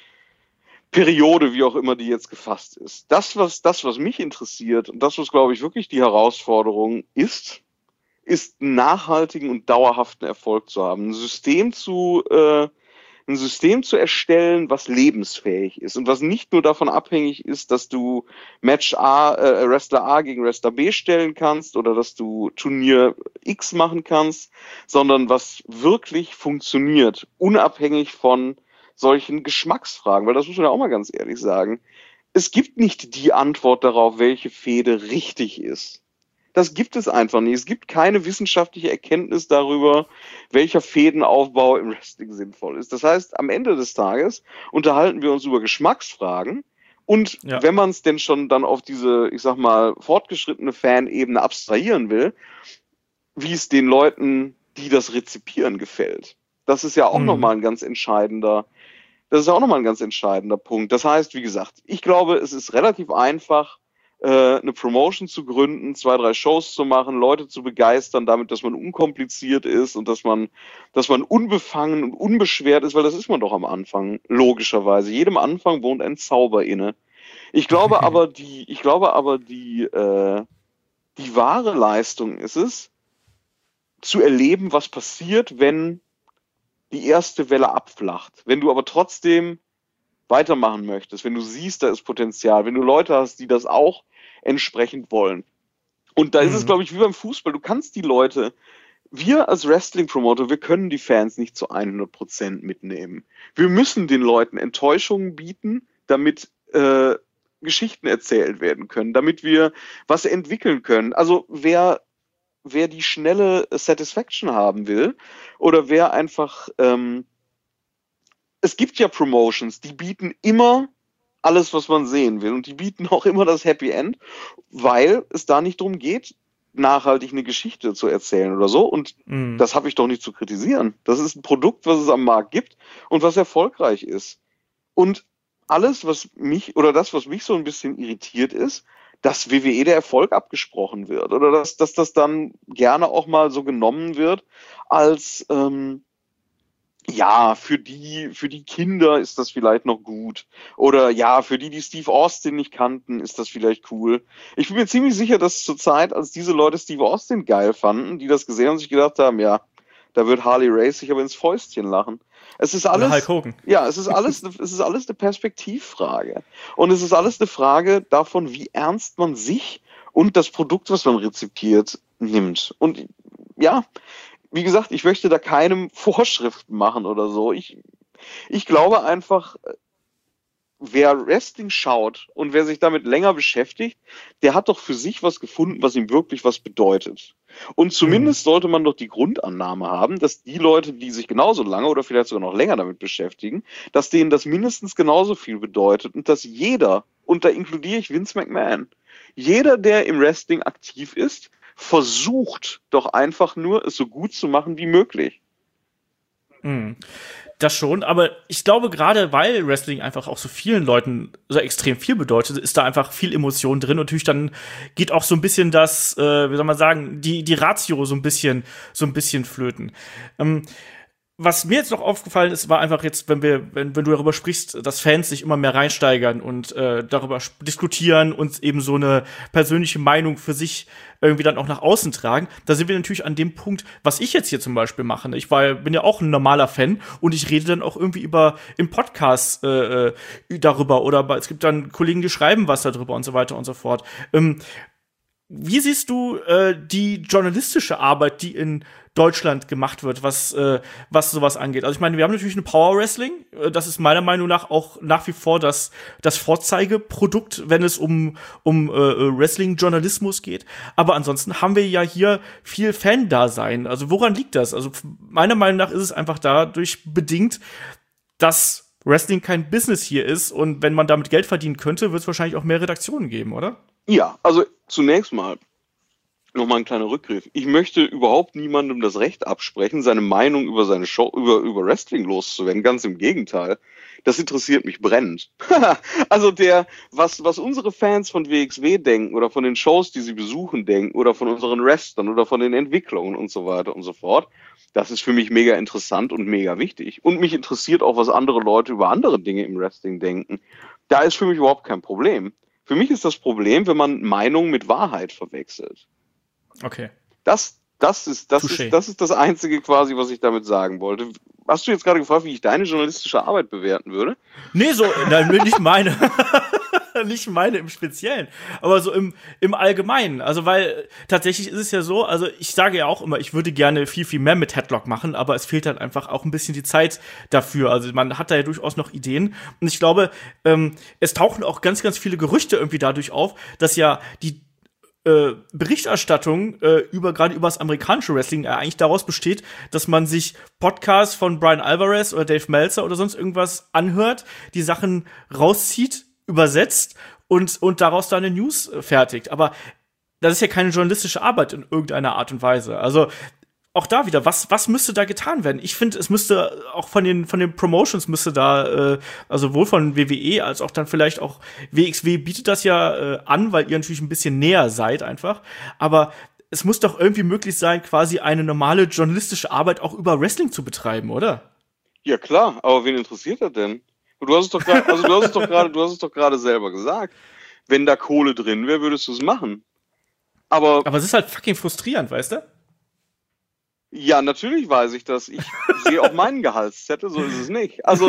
Periode, wie auch immer die jetzt gefasst ist. Das, was, das, was mich interessiert und das, was, glaube ich, wirklich die Herausforderung ist, ist einen nachhaltigen und dauerhaften Erfolg zu haben. Ein System zu, äh, ein System zu erstellen, was lebensfähig ist und was nicht nur davon abhängig ist, dass du Match A, äh, Wrestler A gegen Wrestler B stellen kannst oder dass du Turnier X machen kannst, sondern was wirklich funktioniert, unabhängig von solchen Geschmacksfragen, weil das muss man ja auch mal ganz ehrlich sagen. Es gibt nicht die Antwort darauf, welche Fehde richtig ist. Das gibt es einfach nicht. Es gibt keine wissenschaftliche Erkenntnis darüber, welcher Fädenaufbau im Wrestling sinnvoll ist. Das heißt, am Ende des Tages unterhalten wir uns über Geschmacksfragen und ja. wenn man es denn schon dann auf diese, ich sag mal, fortgeschrittene Fanebene abstrahieren will, wie es den Leuten, die das rezipieren, gefällt. Das ist ja auch mhm. nochmal ein ganz entscheidender, das ist auch nochmal ein ganz entscheidender Punkt. Das heißt, wie gesagt, ich glaube, es ist relativ einfach, eine Promotion zu gründen, zwei, drei Shows zu machen, Leute zu begeistern, damit, dass man unkompliziert ist und dass man, dass man unbefangen und unbeschwert ist, weil das ist man doch am Anfang, logischerweise. Jedem Anfang wohnt ein Zauber inne. Ich glaube aber, die, ich glaube aber, die, äh, die wahre Leistung ist es, zu erleben, was passiert, wenn die erste Welle abflacht. Wenn du aber trotzdem weitermachen möchtest, wenn du siehst, da ist Potenzial, wenn du Leute hast, die das auch entsprechend wollen. Und da mhm. ist es, glaube ich, wie beim Fußball. Du kannst die Leute, wir als Wrestling-Promoter, wir können die Fans nicht zu hundert Prozent mitnehmen. Wir müssen den Leuten Enttäuschungen bieten, damit äh, Geschichten erzählt werden können, damit wir was entwickeln können. Also wer, wer die schnelle Satisfaction haben will oder wer einfach ähm, es gibt ja Promotions, die bieten immer alles, was man sehen will. Und die bieten auch immer das Happy End, weil es da nicht darum geht, nachhaltig eine Geschichte zu erzählen oder so. Und mm. das habe ich doch nicht zu kritisieren. Das ist ein Produkt, was es am Markt gibt und was erfolgreich ist. Und alles, was mich, oder das, was mich so ein bisschen irritiert ist, dass W W E der Erfolg abgesprochen wird. Oder dass, dass das dann gerne auch mal so genommen wird als ähm, ja, für die, für die Kinder ist das vielleicht noch gut. Oder ja, für die, die Steve Austin nicht kannten, ist das vielleicht cool. Ich bin mir ziemlich sicher, dass zur Zeit, als diese Leute Steve Austin geil fanden, die das gesehen haben und sich gedacht haben, ja, da wird Harley Race sich aber ins Fäustchen lachen. Es ist alles, Hulk Hogan. Ja, es ist alles, es ist alles eine Perspektivfrage. Und es ist alles eine Frage davon, wie ernst man sich und das Produkt, was man rezipiert, nimmt. Und ja, wie gesagt, ich möchte da keinem Vorschriften machen oder so. Ich, ich glaube einfach, wer Wrestling schaut und wer sich damit länger beschäftigt, der hat doch für sich was gefunden, was ihm wirklich was bedeutet. Und zumindest sollte man doch die Grundannahme haben, dass die Leute, die sich genauso lange oder vielleicht sogar noch länger damit beschäftigen, dass denen das mindestens genauso viel bedeutet und dass jeder, und da inkludiere ich Vince McMahon, jeder, der im Wrestling aktiv ist, versucht doch einfach nur, es so gut zu machen wie möglich. Mhm. Das schon, aber ich glaube, gerade weil Wrestling einfach auch so vielen Leuten so extrem viel bedeutet, ist da einfach viel Emotion drin und natürlich dann geht auch so ein bisschen das, äh, wie soll man sagen, die, die Ratio so ein bisschen, so ein bisschen flöten. Ähm, was mir jetzt noch aufgefallen ist, war einfach jetzt, wenn wir, wenn, wenn du darüber sprichst, dass Fans sich immer mehr reinsteigern und äh, darüber diskutieren und eben so eine persönliche Meinung für sich irgendwie dann auch nach außen tragen. Da sind wir natürlich an dem Punkt, was ich jetzt hier zum Beispiel mache. Ne? Ich war, bin ja auch ein normaler Fan und ich rede dann auch irgendwie über im Podcast äh, darüber oder es gibt dann Kollegen, die schreiben was darüber und so weiter und so fort. Ähm, Wie siehst du äh, die journalistische Arbeit, die in Deutschland gemacht wird, was äh, was sowas angeht? Also ich meine, wir haben natürlich eine Power Wrestling. Das ist meiner Meinung nach auch nach wie vor das das Vorzeigeprodukt, wenn es um um äh, Wrestling-Journalismus geht. Aber ansonsten haben wir ja hier viel Fan-Dasein. Also woran liegt das? Also meiner Meinung nach ist es einfach dadurch bedingt, dass Wrestling kein Business hier ist und wenn man damit Geld verdienen könnte, wird es wahrscheinlich auch mehr Redaktionen geben, oder? Ja, also zunächst mal nochmal ein kleiner Rückgriff. Ich möchte überhaupt niemandem das Recht absprechen, seine Meinung über seine Show, über, über Wrestling loszuwerden. Ganz im Gegenteil. Das interessiert mich brennend. Also der, was, was unsere Fans von W X W denken oder von den Shows, die sie besuchen, denken oder von unseren Wrestlern oder von den Entwicklungen und so weiter und so fort, das ist für mich mega interessant und mega wichtig. Und mich interessiert auch, was andere Leute über andere Dinge im Wrestling denken. Da ist für mich überhaupt kein Problem. Für mich ist das Problem, wenn man Meinung mit Wahrheit verwechselt. Okay. Das, das, ist, das, ist, das ist das Einzige quasi, was ich damit sagen wollte. Hast du jetzt gerade gefragt, wie ich deine journalistische Arbeit bewerten würde? Nee, so, nein, nicht meine. Nicht meine im Speziellen, aber so im, im Allgemeinen. Also, weil tatsächlich ist es ja so, also ich sage ja auch immer, ich würde gerne viel, viel mehr mit Headlock machen, aber es fehlt halt einfach auch ein bisschen die Zeit dafür. Also man hat da ja durchaus noch Ideen. Und ich glaube, ähm, es tauchen auch ganz, ganz viele Gerüchte irgendwie dadurch auf, dass ja die Äh, Berichterstattung äh, über gerade über das amerikanische Wrestling äh, eigentlich daraus besteht, dass man sich Podcasts von Brian Alvarez oder Dave Meltzer oder sonst irgendwas anhört, die Sachen rauszieht, übersetzt und und daraus dann eine News äh, fertigt. Aber das ist ja keine journalistische Arbeit in irgendeiner Art und Weise. Also auch da wieder, was was müsste da getan werden? Ich finde, es müsste auch von den von den Promotions müsste da, äh, also sowohl von W W E als auch dann vielleicht auch W X W bietet das ja äh, an, weil ihr natürlich ein bisschen näher seid einfach. Aber es muss doch irgendwie möglich sein, quasi eine normale journalistische Arbeit auch über Wrestling zu betreiben, oder? Ja klar, aber wen interessiert das denn? Du hast es doch gerade, also du hast es doch gerade, du hast es doch gerade selber gesagt. Wenn da Kohle drin wäre, würdest du es machen. Aber aber es ist halt fucking frustrierend, weißt du? Ja, natürlich weiß ich das. Ich sehe auch meinen Gehaltszettel, so ist es nicht. Also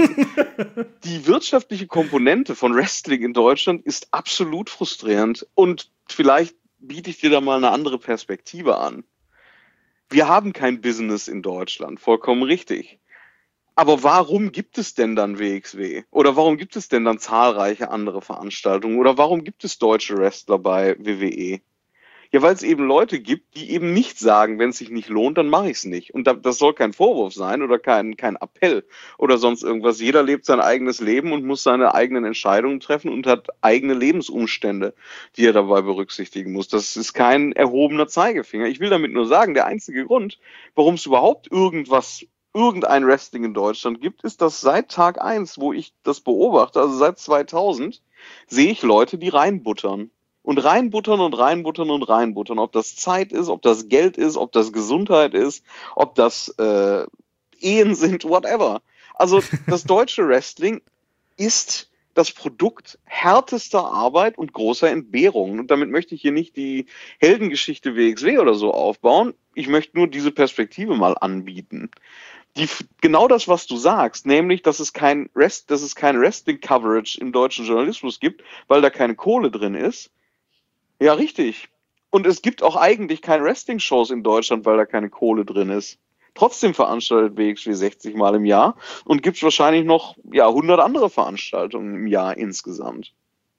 die wirtschaftliche Komponente von Wrestling in Deutschland ist absolut frustrierend. Und vielleicht biete ich dir da mal eine andere Perspektive an. Wir haben kein Business in Deutschland, vollkommen richtig. Aber warum gibt es denn dann W X W? Oder warum gibt es denn dann zahlreiche andere Veranstaltungen? Oder warum gibt es deutsche Wrestler bei W W E? Ja, weil es eben Leute gibt, die eben nicht sagen, wenn es sich nicht lohnt, dann mache ich es nicht. Und das soll kein Vorwurf sein oder kein, kein Appell oder sonst irgendwas. Jeder lebt sein eigenes Leben und muss seine eigenen Entscheidungen treffen und hat eigene Lebensumstände, die er dabei berücksichtigen muss. Das ist kein erhobener Zeigefinger. Ich will damit nur sagen, der einzige Grund, warum es überhaupt irgendwas, irgendein Wrestling in Deutschland gibt, ist, dass seit Tag eins, wo ich das beobachte, also seit zweitausend, sehe ich Leute, die reinbuttern. Und reinbuttern und reinbuttern und reinbuttern. Ob das Zeit ist, ob das Geld ist, ob das Gesundheit ist, ob das äh, Ehen sind, whatever. Also das deutsche Wrestling ist das Produkt härtester Arbeit und großer Entbehrungen. Und damit möchte ich hier nicht die Heldengeschichte W X W oder so aufbauen. Ich möchte nur diese Perspektive mal anbieten. Die, genau das, was du sagst, nämlich, dass es kein Rest, dass es kein Wrestling-Coverage im deutschen Journalismus gibt, weil da keine Kohle drin ist. Ja, richtig. Und es gibt auch eigentlich keine Wrestling-Shows in Deutschland, weil da keine Kohle drin ist. Trotzdem veranstaltet W X W sechzig Mal im Jahr und gibt es wahrscheinlich noch ja, hundert andere Veranstaltungen im Jahr insgesamt.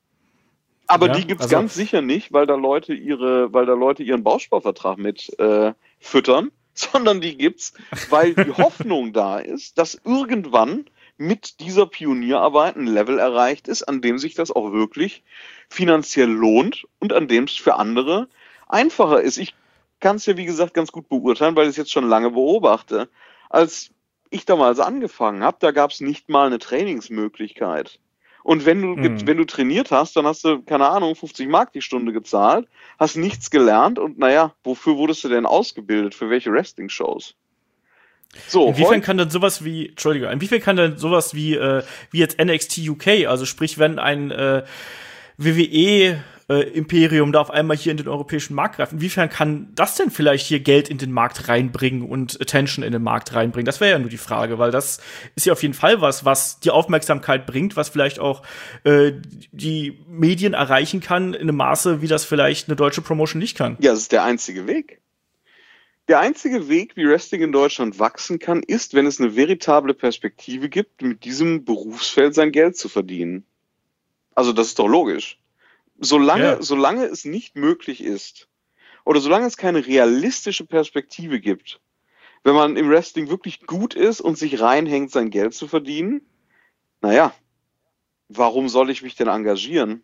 Aber ja, die gibt es also ganz sicher nicht, weil da Leute ihre, weil da Leute ihren Bausparvertrag mit äh, füttern, sondern die gibt's, weil die Hoffnung da ist, dass irgendwann mit dieser Pionierarbeit ein Level erreicht ist, an dem sich das auch wirklich finanziell lohnt und an dem es für andere einfacher ist. Ich kann es ja, wie gesagt, ganz gut beurteilen, weil ich es jetzt schon lange beobachte. Als ich damals angefangen habe, da gab es nicht mal eine Trainingsmöglichkeit. Und wenn du, mhm. wenn du trainiert hast, dann hast du, keine Ahnung, fünfzig Mark die Stunde gezahlt, hast nichts gelernt und naja, wofür wurdest du denn ausgebildet? Für welche Wrestling-Shows? So, inwiefern kann dann sowas wie, Entschuldigung, inwiefern kann dann sowas wie, äh, wie jetzt N X T U K, also sprich, wenn ein äh, W W E äh, Imperium da auf einmal hier in den europäischen Markt greift, inwiefern kann das denn vielleicht hier Geld in den Markt reinbringen und Attention in den Markt reinbringen? Das wäre ja nur die Frage, weil das ist ja auf jeden Fall was, was die Aufmerksamkeit bringt, was vielleicht auch äh, die Medien erreichen kann in einem Maße, wie das vielleicht eine deutsche Promotion nicht kann. Ja, das ist der einzige Weg. Der einzige Weg, wie Wrestling in Deutschland wachsen kann, ist, wenn es eine veritable Perspektive gibt, mit diesem Berufsfeld sein Geld zu verdienen. Also das ist doch logisch. Solange, ja. solange es nicht möglich ist, oder solange es keine realistische Perspektive gibt, wenn man im Wrestling wirklich gut ist und sich reinhängt, sein Geld zu verdienen, naja, warum soll ich mich denn engagieren?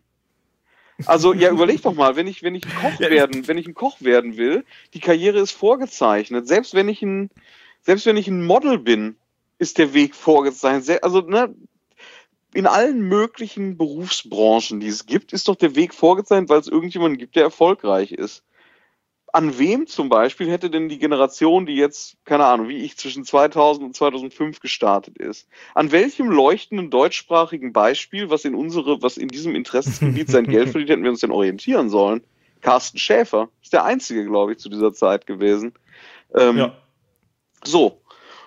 Also, ja, überleg doch mal, wenn ich, wenn ich ein Koch werden, wenn ich ein Koch werden will, die Karriere ist vorgezeichnet. Selbst wenn ich ein, selbst wenn ich ein Model bin, ist der Weg vorgezeichnet. Also, ne, in allen möglichen Berufsbranchen, die es gibt, ist doch der Weg vorgezeichnet, weil es irgendjemanden gibt, der erfolgreich ist. An wem zum Beispiel hätte denn die Generation, die jetzt, keine Ahnung, wie ich, zwischen zweitausend und zweitausendfünf gestartet ist, an welchem leuchtenden deutschsprachigen Beispiel, was in unsere, was in diesem Interessensgebiet sein Geld verdient, hätten wir uns denn orientieren sollen? Carsten Schäfer ist der einzige, glaube ich, zu dieser Zeit gewesen. Ähm, ja. So.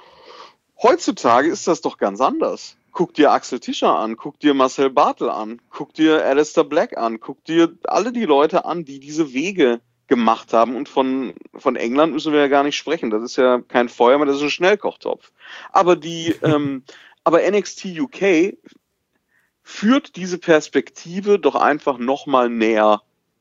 Heutzutage ist das doch ganz anders. Guck dir Axel Tischer an, guck dir Marcel Bartel an, guck dir Alistair Black an, guck dir alle die Leute an, die diese Wege gemacht haben, und von, von England müssen wir ja gar nicht sprechen. Das ist ja kein Feuermann, das ist ein Schnellkochtopf. Aber die, ähm, aber N X T U K führt diese Perspektive doch einfach nochmal näher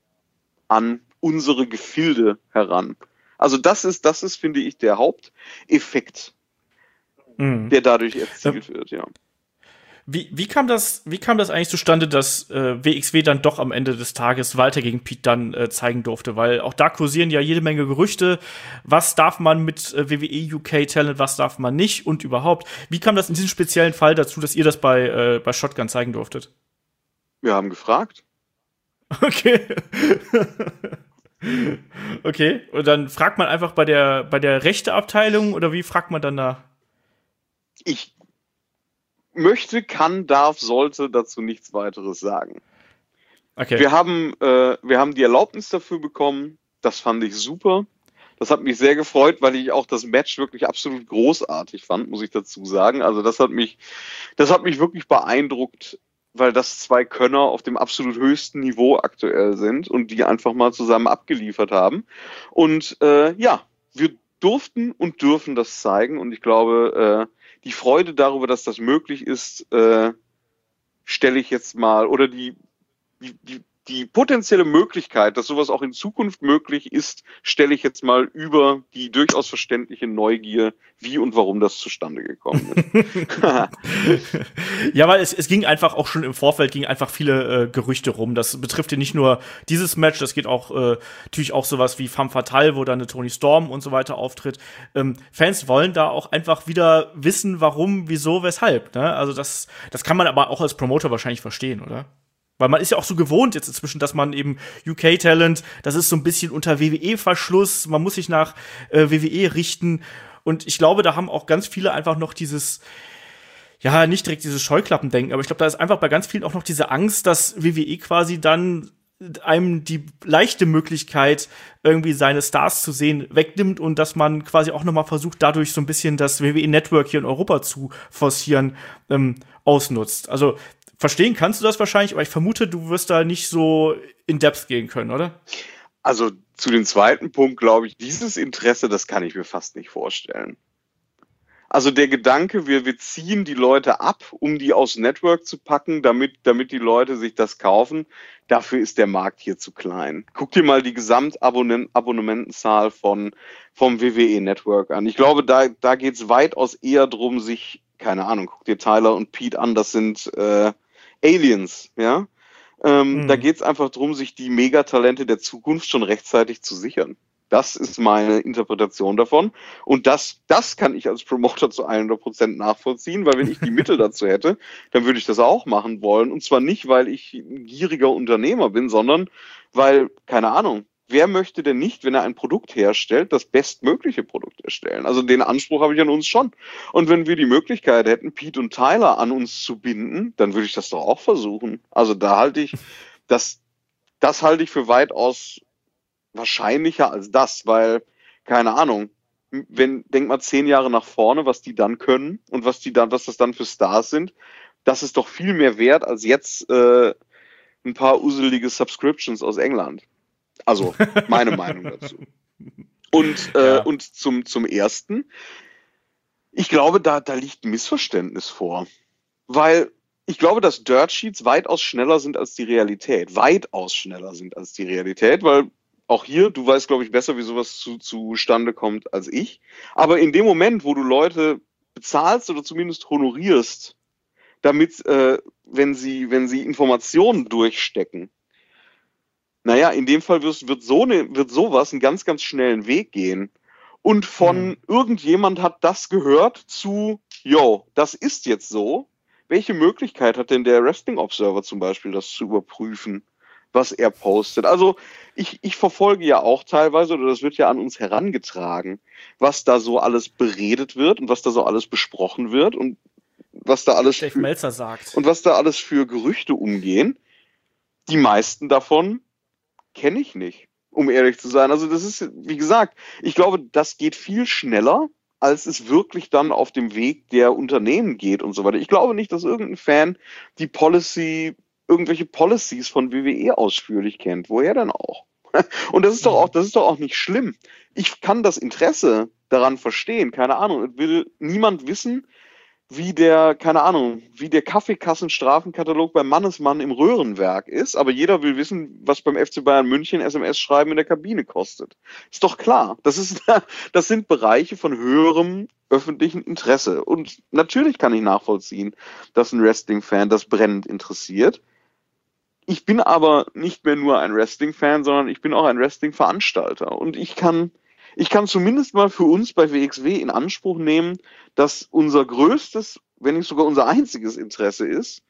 an unsere Gefilde heran. Also das ist, das ist, finde ich, der Haupteffekt, mhm. der dadurch erzielt ja. wird, ja. Wie, wie, kam das, wie kam das eigentlich zustande, dass äh, W X W dann doch am Ende des Tages Walter gegen Pete Dunne äh, zeigen durfte? Weil auch da kursieren ja jede Menge Gerüchte. Was darf man mit äh, W W E U K-Talent, was darf man nicht und überhaupt? Wie kam das in diesem speziellen Fall dazu, dass ihr das bei, äh, bei Shotgun zeigen durftet? Wir haben gefragt. Okay. Okay, und dann fragt man einfach bei der, bei der Rechteabteilung oder wie fragt man dann da? Ich möchte, kann, darf, sollte dazu nichts weiteres sagen. Okay. Wir haben, äh, wir haben die Erlaubnis dafür bekommen. Das fand ich super. Das hat mich sehr gefreut, weil ich auch das Match wirklich absolut großartig fand, muss ich dazu sagen. Also das hat mich, das hat mich wirklich beeindruckt, weil das zwei Könner auf dem absolut höchsten Niveau aktuell sind und die einfach mal zusammen abgeliefert haben. Und äh, ja, wir durften und dürfen das zeigen, und ich glaube, äh, die Freude darüber, dass das möglich ist, äh, stelle ich jetzt mal, oder die, die, die, die potenzielle Möglichkeit, dass sowas auch in Zukunft möglich ist, stelle ich jetzt mal über die durchaus verständliche Neugier, wie und warum das zustande gekommen ist. Ja, weil es, es ging einfach auch schon im Vorfeld, ging einfach viele äh, Gerüchte rum. Das betrifft ja nicht nur dieses Match, das geht auch äh, natürlich auch sowas wie Femme Fatale, wo dann eine Toni Storm und so weiter auftritt. Ähm, Fans wollen da auch einfach wieder wissen, warum, wieso, weshalb. Ne? Also das, das kann man aber auch als Promoter wahrscheinlich verstehen, oder? Weil man ist ja auch so gewohnt jetzt inzwischen, dass man eben U K-Talent, das ist so ein bisschen unter W W E-Verschluss, man muss sich nach äh, W W E richten. Und ich glaube, da haben auch ganz viele einfach noch dieses, ja, nicht direkt dieses Scheuklappendenken, aber ich glaube, da ist einfach bei ganz vielen auch noch diese Angst, dass W W E quasi dann einem die leichte Möglichkeit, irgendwie seine Stars zu sehen, wegnimmt, und dass man quasi auch noch mal versucht, dadurch so ein bisschen das W W E-Network hier in Europa zu forcieren, ähm, ausnutzt. Also verstehen kannst du das wahrscheinlich, aber ich vermute, du wirst da nicht so in Depth gehen können, oder? Also zu dem zweiten Punkt, glaube ich, dieses Interesse, das kann ich mir fast nicht vorstellen. Also der Gedanke, wir, wir ziehen die Leute ab, um die aufs Network zu packen, damit, damit die Leute sich das kaufen, dafür ist der Markt hier zu klein. Guck dir mal die Gesamtabonnementenzahl von, vom W W E-Network an. Ich glaube, da, da geht es weitaus eher drum, sich, keine Ahnung, guck dir Tyler und Pete an, das sind äh, Aliens, ja. Ähm, mhm. Da geht es einfach darum, sich die Megatalente der Zukunft schon rechtzeitig zu sichern. Das ist meine Interpretation davon. Und das, das kann ich als Promoter zu hundert Prozent nachvollziehen, weil wenn ich die Mittel dazu hätte, dann würde ich das auch machen wollen. Und zwar nicht, weil ich ein gieriger Unternehmer bin, sondern weil, keine Ahnung, wer möchte denn nicht, wenn er ein Produkt herstellt, das bestmögliche Produkt erstellen? Also den Anspruch habe ich an uns schon. Und wenn wir die Möglichkeit hätten, Pete und Tyler an uns zu binden, dann würde ich das doch auch versuchen. Also da halte ich, das, das halte ich für weitaus wahrscheinlicher als das, weil, keine Ahnung, wenn, denk mal zehn Jahre nach vorne, was die dann können und was die dann, was das dann für Stars sind, das ist doch viel mehr wert als jetzt äh, ein paar uselige Subscriptions aus England. Also, meine Meinung dazu. Und, äh, ja. und zum, zum Ersten, ich glaube, da, da liegt ein Missverständnis vor. Weil ich glaube, dass Dirt Sheets weitaus schneller sind als die Realität. Weitaus schneller sind als die Realität, weil auch hier, du weißt, glaube ich, besser, wie sowas zu, zustande kommt als ich. Aber in dem Moment, wo du Leute bezahlst oder zumindest honorierst, damit, äh, wenn sie, wenn sie Informationen durchstecken, naja, in dem Fall wird, wird, so ne, wird sowas einen ganz, ganz schnellen Weg gehen. Und von mhm. irgendjemand hat das gehört zu, yo, das ist jetzt so. Welche Möglichkeit hat denn der Wrestling Observer zum Beispiel, das zu überprüfen, was er postet? Also ich, ich verfolge ja auch teilweise, oder das wird ja an uns herangetragen, was da so alles beredet wird und was da so alles besprochen wird und was da alles Dave für, Meltzer sagt. Und was da alles für Gerüchte umgehen. Die meisten davon kenne ich nicht, um ehrlich zu sein. Also das ist, wie gesagt, ich glaube, das geht viel schneller, als es wirklich dann auf dem Weg der Unternehmen geht und so weiter. Ich glaube nicht, dass irgendein Fan die Policy, irgendwelche Policies von W W E ausführlich kennt. Woher denn auch? Und das ist doch auch, das ist doch auch nicht schlimm. Ich kann das Interesse daran verstehen, keine Ahnung. Es will niemand wissen, wie der, keine Ahnung, wie der Kaffeekassenstrafenkatalog beim Mannesmann im Röhrenwerk ist, aber jeder will wissen, was beim F C Bayern München S M S-Schreiben in der Kabine kostet. Ist doch klar. Das ist, das sind Bereiche von höherem öffentlichen Interesse. Und natürlich kann ich nachvollziehen, dass ein Wrestling-Fan das brennend interessiert. Ich bin aber nicht mehr nur ein Wrestling-Fan, sondern ich bin auch ein Wrestling-Veranstalter. Und ich kann Ich kann zumindest mal für uns bei W X W in Anspruch nehmen, dass unser größtes, wenn nicht sogar unser einziges Interesse ist,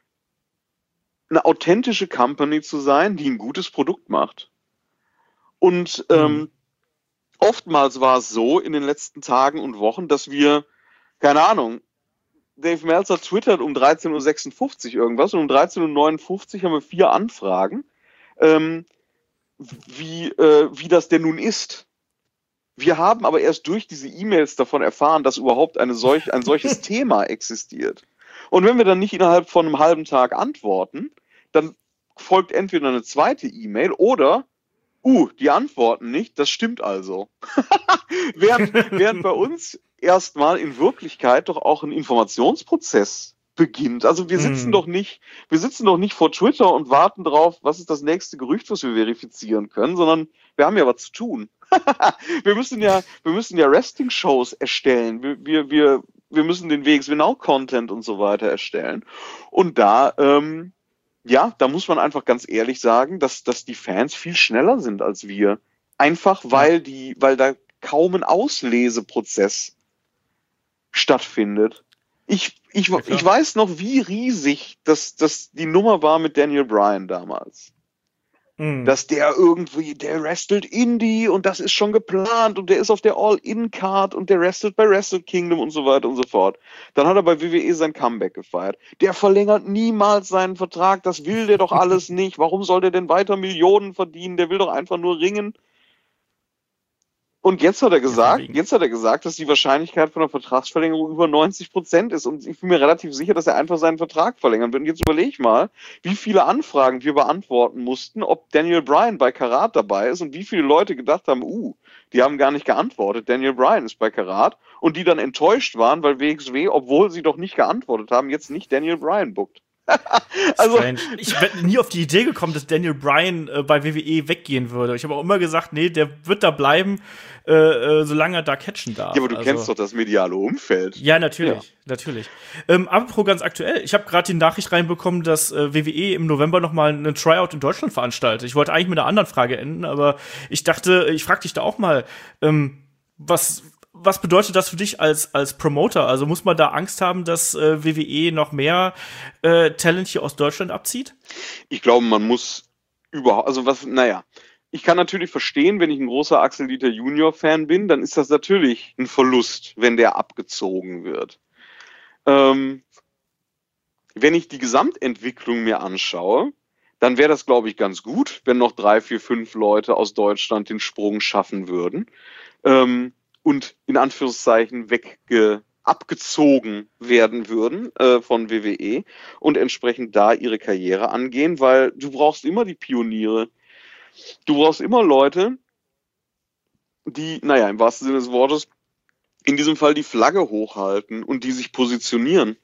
eine authentische Company zu sein, die ein gutes Produkt macht. Und ähm, mhm. oftmals war es so in den letzten Tagen und Wochen, dass wir, keine Ahnung, Dave Meltzer twittert um dreizehn Uhr sechsundfünfzig irgendwas und um dreizehn Uhr neunundfünfzig haben wir vier Anfragen, ähm, wie, äh, wie das denn nun ist. Wir haben aber erst durch diese E-Mails davon erfahren, dass überhaupt eine solch, ein solches Thema existiert. Und wenn wir dann nicht innerhalb von einem halben Tag antworten, dann folgt entweder eine zweite E-Mail oder, uh, die antworten nicht, das stimmt also. während, während bei uns erstmal in Wirklichkeit doch auch ein Informationsprozess beginnt. Also wir sitzen mm. doch nicht, wir sitzen doch nicht vor Twitter und warten drauf, was ist das nächste Gerücht, was wir verifizieren können, sondern wir haben ja was zu tun. wir müssen ja, wir müssen ja Wrestling-Shows erstellen. Wir, wir, wir, wir müssen den W X W Now-Content und so weiter erstellen. Und da, ähm, ja, da muss man einfach ganz ehrlich sagen, dass, dass die Fans viel schneller sind als wir. Einfach weil die, weil da kaum ein Ausleseprozess stattfindet. Ich, ich, ja, ich weiß noch, wie riesig das, das die Nummer war mit Daniel Bryan damals. Mhm. Dass der irgendwie, der wrestelt Indie und das ist schon geplant und der ist auf der All-In-Card und der wrestelt bei Wrestle Kingdom und so weiter und so fort. Dann hat er bei W W E sein Comeback gefeiert. Der verlängert niemals seinen Vertrag, das will der doch alles nicht. Warum soll der denn weiter Millionen verdienen? Der will doch einfach nur ringen. Und jetzt hat er gesagt, ja, jetzt hat er gesagt, dass die Wahrscheinlichkeit von einer Vertragsverlängerung über neunzig Prozent ist. Und ich bin mir relativ sicher, dass er einfach seinen Vertrag verlängern wird. Und jetzt überleg mal, wie viele Anfragen wir beantworten mussten, ob Daniel Bryan bei Karat dabei ist und wie viele Leute gedacht haben, uh, die haben gar nicht geantwortet, Daniel Bryan ist bei Karat. Und die dann enttäuscht waren, weil W X W, obwohl sie doch nicht geantwortet haben, jetzt nicht Daniel Bryan bookt. Also, ich bin nie auf die Idee gekommen, dass Daniel Bryan äh, bei W W E weggehen würde. Ich habe auch immer gesagt, nee, der wird da bleiben, äh, äh, solange er da catchen darf. Ja, aber du also, kennst doch das mediale Umfeld. Ja, natürlich, ja. natürlich. Ähm, apropos ganz aktuell, ich habe gerade die Nachricht reinbekommen, dass äh, W W E im November noch mal einen Tryout in Deutschland veranstaltet. Ich wollte eigentlich mit einer anderen Frage enden, aber ich dachte, ich frage dich da auch mal, ähm, was Was bedeutet das für dich als als Promoter? Also muss man da Angst haben, dass äh, W W E noch mehr äh, Talent hier aus Deutschland abzieht? Ich glaube, man muss überhaupt, also was, naja, ich kann natürlich verstehen, wenn ich ein großer Axel Dieter Junior-Fan bin, dann ist das natürlich ein Verlust, wenn der abgezogen wird. Ähm, wenn ich die Gesamtentwicklung mir anschaue, dann wäre das, glaube ich, ganz gut, wenn noch drei, vier, fünf Leute aus Deutschland den Sprung schaffen würden ähm, und in Anführungszeichen wegge abgezogen werden würden äh, von W W E und entsprechend da ihre Karriere angehen, weil du brauchst immer die Pioniere. Du brauchst immer Leute, die, naja, im wahrsten Sinne des Wortes, in diesem Fall die Flagge hochhalten und die sich positionieren.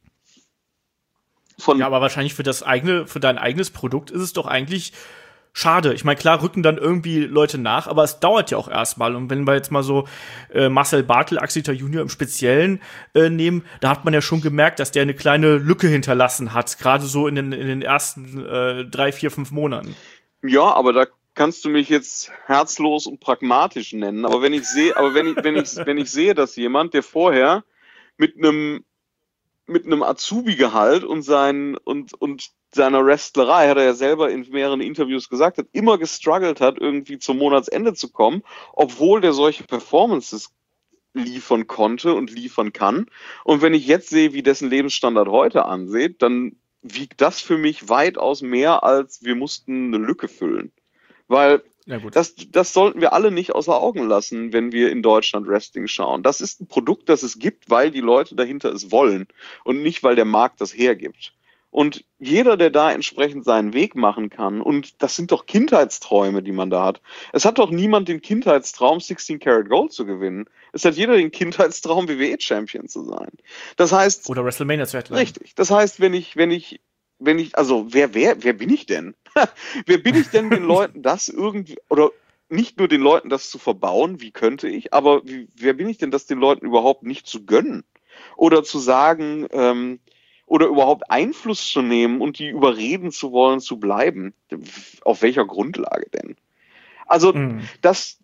Von ja, aber wahrscheinlich für das eigene, für dein eigenes Produkt ist es doch eigentlich schade. Ich meine, klar rücken dann irgendwie Leute nach, aber es dauert ja auch erstmal. Und wenn wir jetzt mal so äh, Marcel Bartel, Axel Dieter Junior im Speziellen äh, nehmen, da hat man ja schon gemerkt, dass der eine kleine Lücke hinterlassen hat, gerade so in den, in den ersten äh, drei, vier, fünf Monaten. Ja, aber da kannst du mich jetzt herzlos und pragmatisch nennen. Aber wenn ich sehe, aber wenn ich, wenn ich, wenn ich sehe, dass jemand, der vorher mit einem mit einem Azubi-Gehalt und sein und und seiner Wrestlerei, hat er ja selber in mehreren Interviews gesagt, hat immer gestruggelt hat, irgendwie zum Monatsende zu kommen, obwohl der solche Performances liefern konnte und liefern kann. Und wenn ich jetzt sehe, wie dessen Lebensstandard heute ansieht, dann wiegt das für mich weitaus mehr, als wir mussten eine Lücke füllen. Weil ja, gut. Das, das sollten wir alle nicht außer Augen lassen, wenn wir in Deutschland Wrestling schauen. Das ist ein Produkt, das es gibt, weil die Leute dahinter es wollen und nicht, weil der Markt das hergibt. Und jeder, der da entsprechend seinen Weg machen kann, und das sind doch Kindheitsträume, die man da hat. Es hat doch niemand den Kindheitstraum, sixteen Karat Gold zu gewinnen. Es hat jeder den Kindheitstraum, W W E-Champion zu sein. Das heißt... Oder WrestleMania zu headlinen. Richtig. Das heißt, wenn ich, wenn ich, wenn ich, also wer, wer, wer bin ich denn? Wer bin ich denn, den Leuten das irgendwie, oder nicht nur den Leuten das zu verbauen, wie könnte ich, aber wie, wer bin ich denn, das den Leuten überhaupt nicht zu gönnen? Oder zu sagen, ähm, oder überhaupt Einfluss zu nehmen und die überreden zu wollen, zu bleiben. Auf welcher Grundlage denn? Also, mhm. das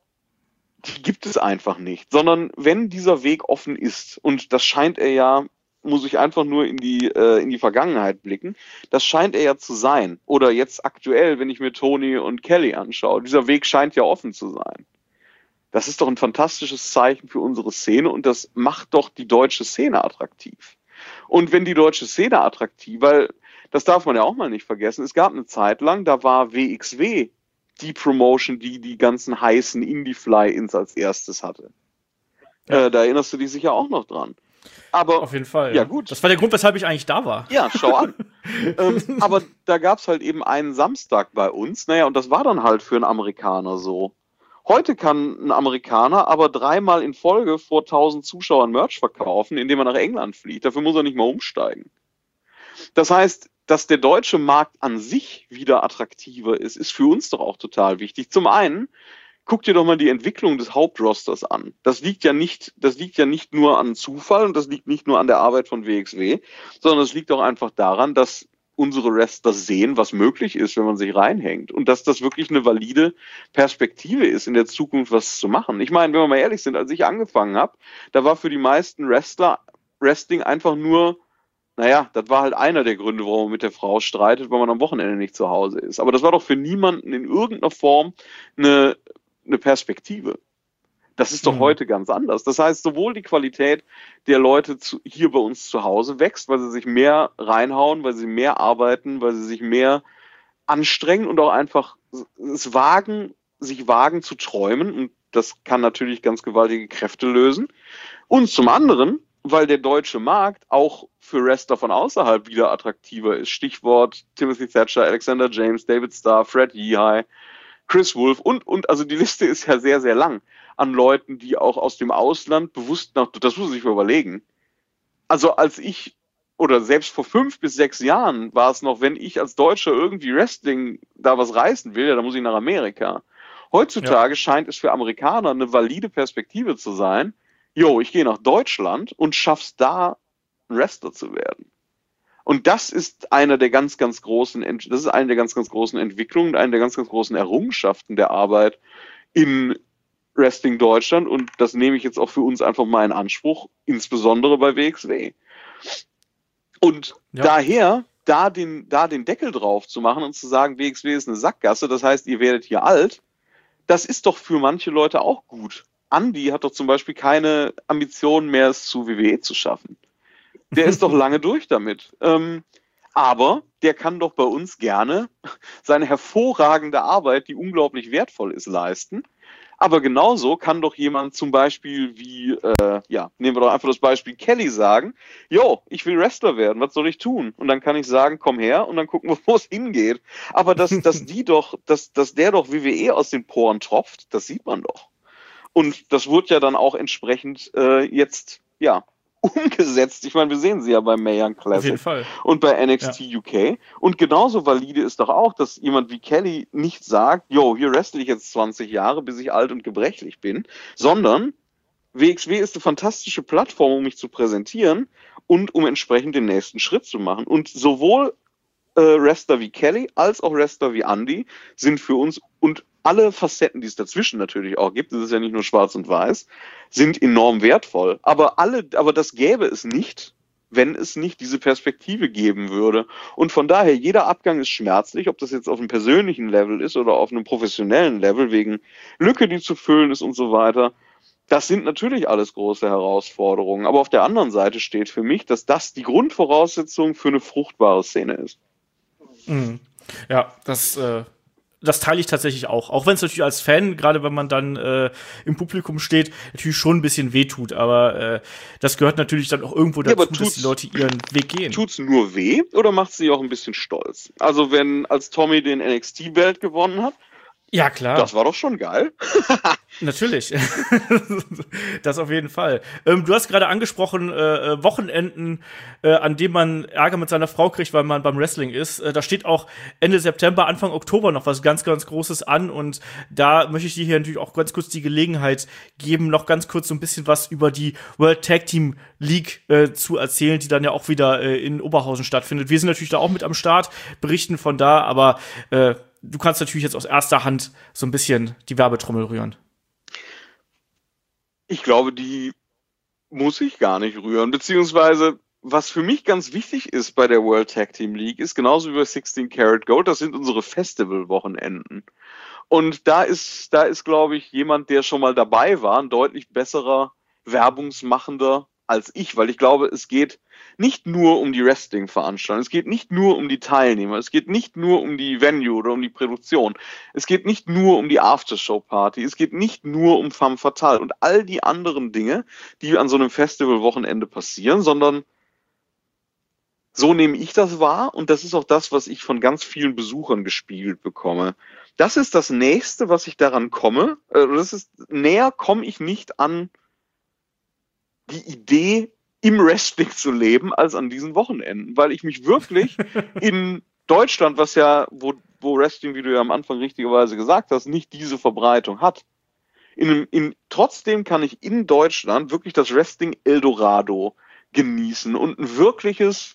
die gibt es einfach nicht, sondern wenn dieser Weg offen ist, und das scheint er ja, muss ich einfach nur in die, äh, in die Vergangenheit blicken, das scheint er ja zu sein. Oder jetzt aktuell, wenn ich mir Tony und Kelly anschaue, dieser Weg scheint ja offen zu sein. Das ist doch ein fantastisches Zeichen für unsere Szene und das macht doch die deutsche Szene attraktiv. Und wenn die deutsche Szene attraktiv, weil das darf man ja auch mal nicht vergessen, es gab eine Zeit lang, da war W X W die Promotion, die die ganzen heißen Indie-Fly-Ins als erstes hatte. Ja. Äh, da erinnerst du dich sicher auch noch dran. Aber, auf jeden Fall. Ja, ja, gut. Das war der Grund, weshalb ich eigentlich da war. Ja, schau an. ähm, aber da gab es halt eben einen Samstag bei uns. Naja, und das war dann halt für einen Amerikaner so. Heute kann ein Amerikaner aber dreimal in Folge vor tausend Zuschauern Merch verkaufen, indem er nach England fliegt. Dafür muss er nicht mal umsteigen. Das heißt, dass der deutsche Markt an sich wieder attraktiver ist, ist für uns doch auch total wichtig. Zum einen, guck dir doch mal die Entwicklung des Hauptrosters an. Das liegt ja nicht, das liegt ja nicht nur an Zufall und das liegt nicht nur an der Arbeit von W X W, sondern es liegt auch einfach daran, dass unsere Wrestler sehen, was möglich ist, wenn man sich reinhängt. Und dass das wirklich eine valide Perspektive ist, in der Zukunft was zu machen. Ich meine, wenn wir mal ehrlich sind, als ich angefangen habe, da war für die meisten Wrestler Wrestling einfach nur, naja, das war halt einer der Gründe, warum man mit der Frau streitet, weil man am Wochenende nicht zu Hause ist. Aber das war doch für niemanden in irgendeiner Form eine eine Perspektive. Das ist doch mhm. heute ganz anders. Das heißt, sowohl die Qualität der Leute zu, hier bei uns zu Hause wächst, weil sie sich mehr reinhauen, weil sie mehr arbeiten, weil sie sich mehr anstrengen und auch einfach es wagen, sich wagen zu träumen. Und das kann natürlich ganz gewaltige Kräfte lösen. Und zum anderen, weil der deutsche Markt auch für Wrestler von außerhalb wieder attraktiver ist. Stichwort Timothy Thatcher, Alexander James, David Starr, Fred Yehi, Chris Wolf und, und, also die Liste ist ja sehr, sehr lang an Leuten, die auch aus dem Ausland bewusst nach, das muss man sich mal überlegen. Also als ich, oder selbst vor fünf bis sechs Jahren war es noch, wenn ich als Deutscher irgendwie Wrestling da was reißen will, ja, dann muss ich nach Amerika. Heutzutage ja. scheint es für Amerikaner eine valide Perspektive zu sein, jo, ich gehe nach Deutschland und schaff's da, ein Wrestler zu werden. Und das ist einer der ganz, ganz großen, das ist eine der ganz, ganz großen Entwicklungen, eine der ganz, ganz großen Errungenschaften der Arbeit in Wrestling Deutschland. Und das nehme ich jetzt auch für uns einfach mal in Anspruch, insbesondere bei W X W. Und ja. daher, da den, da den Deckel drauf zu machen und zu sagen, W X W ist eine Sackgasse, das heißt, ihr werdet hier alt, das ist doch für manche Leute auch gut. Andy hat doch zum Beispiel keine Ambitionen mehr, es zu W W E zu schaffen. Der ist doch lange durch damit. Ähm, aber der kann doch bei uns gerne seine hervorragende Arbeit, die unglaublich wertvoll ist, leisten. Aber genauso kann doch jemand zum Beispiel wie, äh, ja, nehmen wir doch einfach das Beispiel Kelly sagen, jo, ich will Wrestler werden, was soll ich tun? Und dann kann ich sagen, komm her und dann gucken wir, wo es hingeht. Aber dass, dass die doch, dass, dass der doch W W E aus den Poren tropft, das sieht man doch. Und das wird ja dann auch entsprechend äh, jetzt, ja, umgesetzt. Ich meine, wir sehen sie ja beim Mae Young Classic. Auf jeden Fall. Und bei N X T ja. U K. Und genauso valide ist doch auch, dass jemand wie Kelly nicht sagt, jo, hier wrestle ich jetzt zwanzig Jahre, bis ich alt und gebrechlich bin, sondern W X W ist eine fantastische Plattform, um mich zu präsentieren und um entsprechend den nächsten Schritt zu machen. Und sowohl äh, Wrestler wie Kelly als auch Wrestler wie Andy sind für uns und alle Facetten, die es dazwischen natürlich auch gibt, das ist ja nicht nur schwarz und weiß, sind enorm wertvoll. Aber alle, aber das gäbe es nicht, wenn es nicht diese Perspektive geben würde. Und von daher, jeder Abgang ist schmerzlich, ob das jetzt auf einem persönlichen Level ist oder auf einem professionellen Level, wegen Lücke, die zu füllen ist und so weiter. Das sind natürlich alles große Herausforderungen. Aber auf der anderen Seite steht für mich, dass das die Grundvoraussetzung für eine fruchtbare Szene ist. Mhm. Ja, das äh Das teile ich tatsächlich auch. Auch wenn es natürlich als Fan, gerade wenn man dann äh, im Publikum steht, natürlich schon ein bisschen wehtut. Aber äh, das gehört natürlich dann auch irgendwo dazu, ja, dass die Leute ihren Weg gehen. Tut's nur weh oder macht sie auch ein bisschen stolz? Also wenn als Tommy den N X T-Belt gewonnen hat, ja, klar. Das war doch schon geil. Natürlich. Das auf jeden Fall. Ähm, du hast gerade angesprochen, äh, Wochenenden, äh, an denen man Ärger mit seiner Frau kriegt, weil man beim Wrestling ist. Äh, da steht auch Ende September, Anfang Oktober noch was ganz, ganz Großes an. Und da möchte ich dir hier natürlich auch ganz kurz die Gelegenheit geben, noch ganz kurz so ein bisschen was über die World Tag Team League äh, zu erzählen, die dann ja auch wieder äh, in Oberhausen stattfindet. Wir sind natürlich da auch mit am Start, berichten von da, aber äh, du kannst natürlich jetzt aus erster Hand so ein bisschen die Werbetrommel rühren. Ich glaube, die muss ich gar nicht rühren. Beziehungsweise, was für mich ganz wichtig ist bei der World Tag Team League, ist genauso wie bei sixteen Karat Gold, das sind unsere Festival-Wochenenden. Und da ist, da ist, glaube ich, jemand, der schon mal dabei war, ein deutlich besserer Werbungsmachender als ich, weil ich glaube, es geht nicht nur um die Wrestling-Veranstaltung, es geht nicht nur um die Teilnehmer, es geht nicht nur um die Venue oder um die Produktion, es geht nicht nur um die Aftershow-Party, es geht nicht nur um Femme Fatale und all die anderen Dinge, die an so einem Festival-Wochenende passieren, sondern so nehme ich das wahr und das ist auch das, was ich von ganz vielen Besuchern gespiegelt bekomme. Das ist das Nächste, was ich daran komme, äh, das ist, näher komme ich nicht an die Idee, im Wrestling zu leben, als an diesen Wochenenden, weil ich mich wirklich in Deutschland, was ja, wo, wo Wrestling, wie du ja am Anfang richtigerweise gesagt hast, nicht diese Verbreitung hat. In, in, trotzdem kann ich in Deutschland wirklich das Wrestling Eldorado genießen und ein wirkliches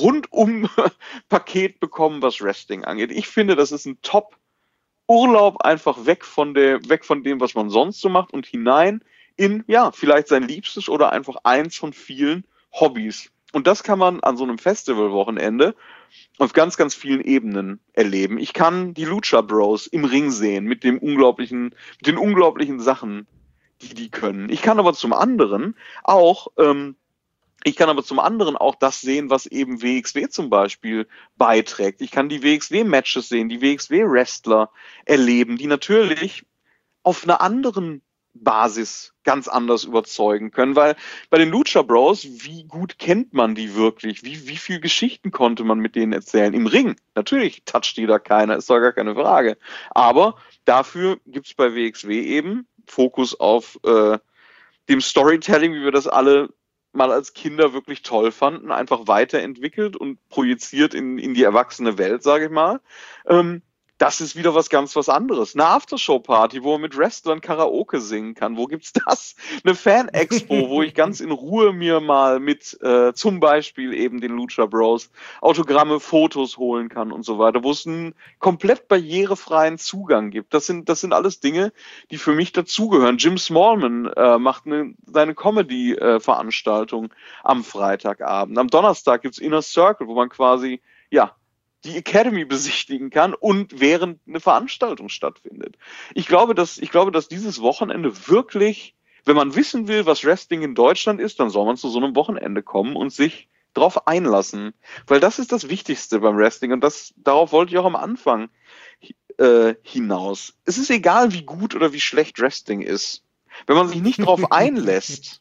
Rundum-Paket bekommen, was Wrestling angeht. Ich finde, das ist ein Top-Urlaub, einfach weg von der, weg von dem, was man sonst so macht und hinein in, ja, vielleicht sein liebstes oder einfach eins von vielen Hobbys. Und das kann man an so einem Festivalwochenende auf ganz, ganz vielen Ebenen erleben. Ich kann die Lucha Bros im Ring sehen mit dem unglaublichen, mit den unglaublichen Sachen, die die können. Ich kann aber zum anderen auch, ähm, ich kann aber zum anderen auch das sehen, was eben W X W zum Beispiel beiträgt. Ich kann die W X W-Matches sehen, die W X W-Wrestler erleben, die natürlich auf einer anderen Basis ganz anders überzeugen können, weil bei den Lucha Bros, wie gut kennt man die wirklich? Wie, wie viel Geschichten konnte man mit denen erzählen? Im Ring, natürlich toucht die da keiner, ist doch gar keine Frage. Aber dafür gibt es bei W X W eben Fokus auf äh, dem Storytelling, wie wir das alle mal als Kinder wirklich toll fanden, einfach weiterentwickelt und projiziert in, in die erwachsene Welt, sage ich mal. Ähm, Das ist wieder was ganz was anderes. Eine Aftershow-Party, wo man mit Wrestlern Karaoke singen kann. Wo gibt's das? Eine Fan-Expo, wo ich ganz in Ruhe mir mal mit äh, zum Beispiel eben den Lucha Bros Autogramme, Fotos holen kann und so weiter, wo es einen komplett barrierefreien Zugang gibt. Das sind, das sind alles Dinge, die für mich dazugehören. Jim Smallman äh, macht eine, seine Comedy-Veranstaltung am Freitagabend. Am Donnerstag gibt's Inner Circle, wo man quasi, ja, die Academy besichtigen kann und während eine Veranstaltung stattfindet. Ich glaube, dass, ich glaube, dass dieses Wochenende wirklich, wenn man wissen will, was Wrestling in Deutschland ist, dann soll man zu so einem Wochenende kommen und sich drauf einlassen. Weil das ist das Wichtigste beim Wrestling und das, darauf wollte ich auch am Anfang äh, hinaus. Es ist egal, wie gut oder wie schlecht Wrestling ist. Wenn man sich nicht drauf einlässt,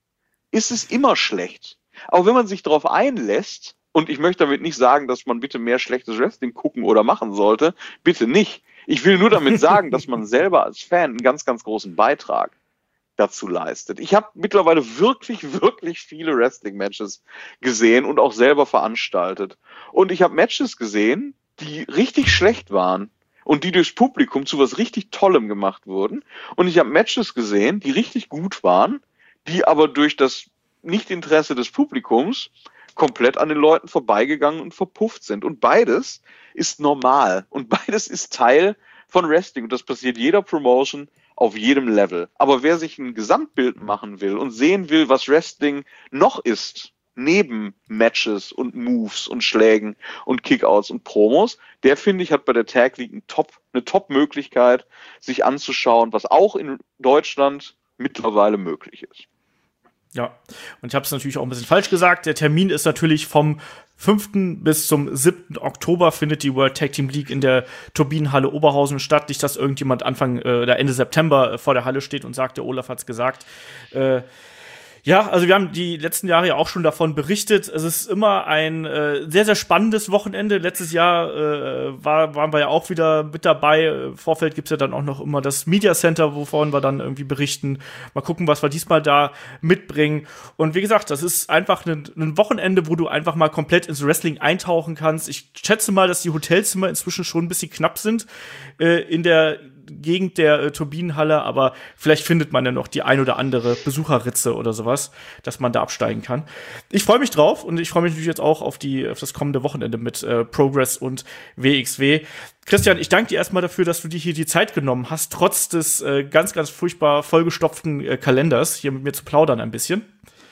ist es immer schlecht. Aber wenn man sich drauf einlässt, und ich möchte damit nicht sagen, dass man bitte mehr schlechtes Wrestling gucken oder machen sollte, bitte nicht. Ich will nur damit sagen, dass man selber als Fan einen ganz, ganz großen Beitrag dazu leistet. Ich habe mittlerweile wirklich, wirklich viele Wrestling-Matches gesehen und auch selber veranstaltet. Und ich habe Matches gesehen, die richtig schlecht waren und die durchs Publikum zu was richtig Tollem gemacht wurden. Und ich habe Matches gesehen, die richtig gut waren, die aber durch das Nichtinteresse des Publikums komplett an den Leuten vorbeigegangen und verpufft sind. Und beides ist normal und beides ist Teil von Wrestling und das passiert jeder Promotion auf jedem Level. Aber wer sich ein Gesamtbild machen will und sehen will, was Wrestling noch ist, neben Matches und Moves und Schlägen und Kickouts und Promos, der, finde ich, hat bei der Tag League eine Top, eine Top-Möglichkeit, sich anzuschauen, was auch in Deutschland mittlerweile möglich ist. Ja, und ich habe es natürlich auch ein bisschen falsch gesagt. Der Termin ist natürlich vom fünften bis zum siebten Oktober findet die World Tag Team League in der Turbinenhalle Oberhausen statt. Nicht, dass irgendjemand Anfang äh, oder Ende September äh, vor der Halle steht und sagt, der Olaf hat's gesagt. Äh, Ja, also wir haben die letzten Jahre ja auch schon davon berichtet. Es ist immer ein äh, sehr, sehr spannendes Wochenende. Letztes Jahr äh, war, waren wir ja auch wieder mit dabei. Im Vorfeld gibt's ja dann auch noch immer das Media Center, wovon wir dann irgendwie berichten. Mal gucken, was wir diesmal da mitbringen. Und wie gesagt, das ist einfach ein, ein Wochenende, wo du einfach mal komplett ins Wrestling eintauchen kannst. Ich schätze mal, dass die Hotelzimmer inzwischen schon ein bisschen knapp sind äh, in der Gegend der äh, Turbinenhalle, aber vielleicht findet man ja noch die ein oder andere Besucherritze oder sowas, dass man da absteigen kann. Ich freue mich drauf und ich freue mich natürlich jetzt auch auf die auf das kommende Wochenende mit äh, Progress und W X W. Christian, ich danke dir erstmal dafür, dass du dir hier die Zeit genommen hast, trotz des äh, ganz, ganz furchtbar vollgestopften äh, Kalenders, hier mit mir zu plaudern ein bisschen.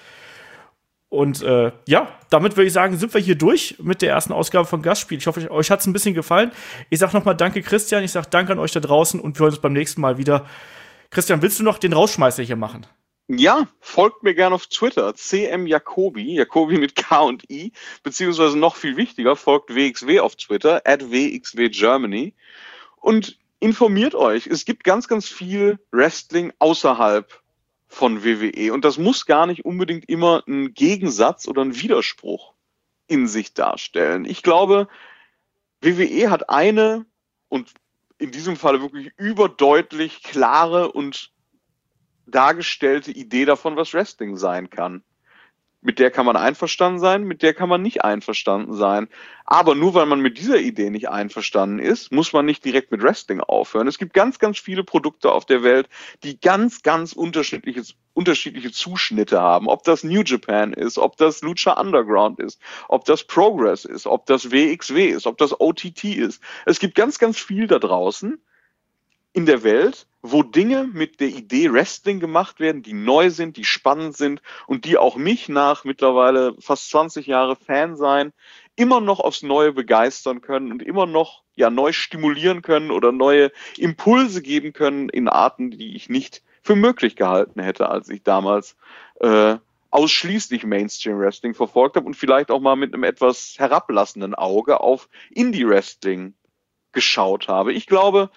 Und äh, ja, damit würde ich sagen, sind wir hier durch mit der ersten Ausgabe von Gastspiel. Ich hoffe, euch hat es ein bisschen gefallen. Ich sag nochmal danke, Christian. Ich sag danke an euch da draußen und wir hören uns beim nächsten Mal wieder. Christian, willst du noch den Rausschmeißer hier machen? Ja, folgt mir gerne auf Twitter, C M Jacobi, Jacobi mit K und I, beziehungsweise noch viel wichtiger, folgt W X W auf Twitter, at W X W Germany und informiert euch. Es gibt ganz, ganz viel Wrestling außerhalb von W W E. Und das muss gar nicht unbedingt immer einen Gegensatz oder einen Widerspruch in sich darstellen. Ich glaube, W W E hat eine und in diesem Falle wirklich überdeutlich klare und dargestellte Idee davon, was Wrestling sein kann. Mit der kann man einverstanden sein, mit der kann man nicht einverstanden sein. Aber nur weil man mit dieser Idee nicht einverstanden ist, muss man nicht direkt mit Wrestling aufhören. Es gibt ganz, ganz viele Produkte auf der Welt, die ganz, ganz unterschiedliche, unterschiedliche Zuschnitte haben. Ob das New Japan ist, ob das Lucha Underground ist, ob das Progress ist, ob das W X W ist, ob das O T T ist. Es gibt ganz, ganz viel da draußen in der Welt, wo Dinge mit der Idee Wrestling gemacht werden, die neu sind, die spannend sind und die auch mich nach mittlerweile fast zwanzig Jahre Fan sein, immer noch aufs Neue begeistern können und immer noch ja neu stimulieren können oder neue Impulse geben können in Arten, die ich nicht für möglich gehalten hätte, als ich damals äh, ausschließlich Mainstream-Wrestling verfolgt habe und vielleicht auch mal mit einem etwas herablassenden Auge auf Indie-Wrestling geschaut habe. Ich glaube,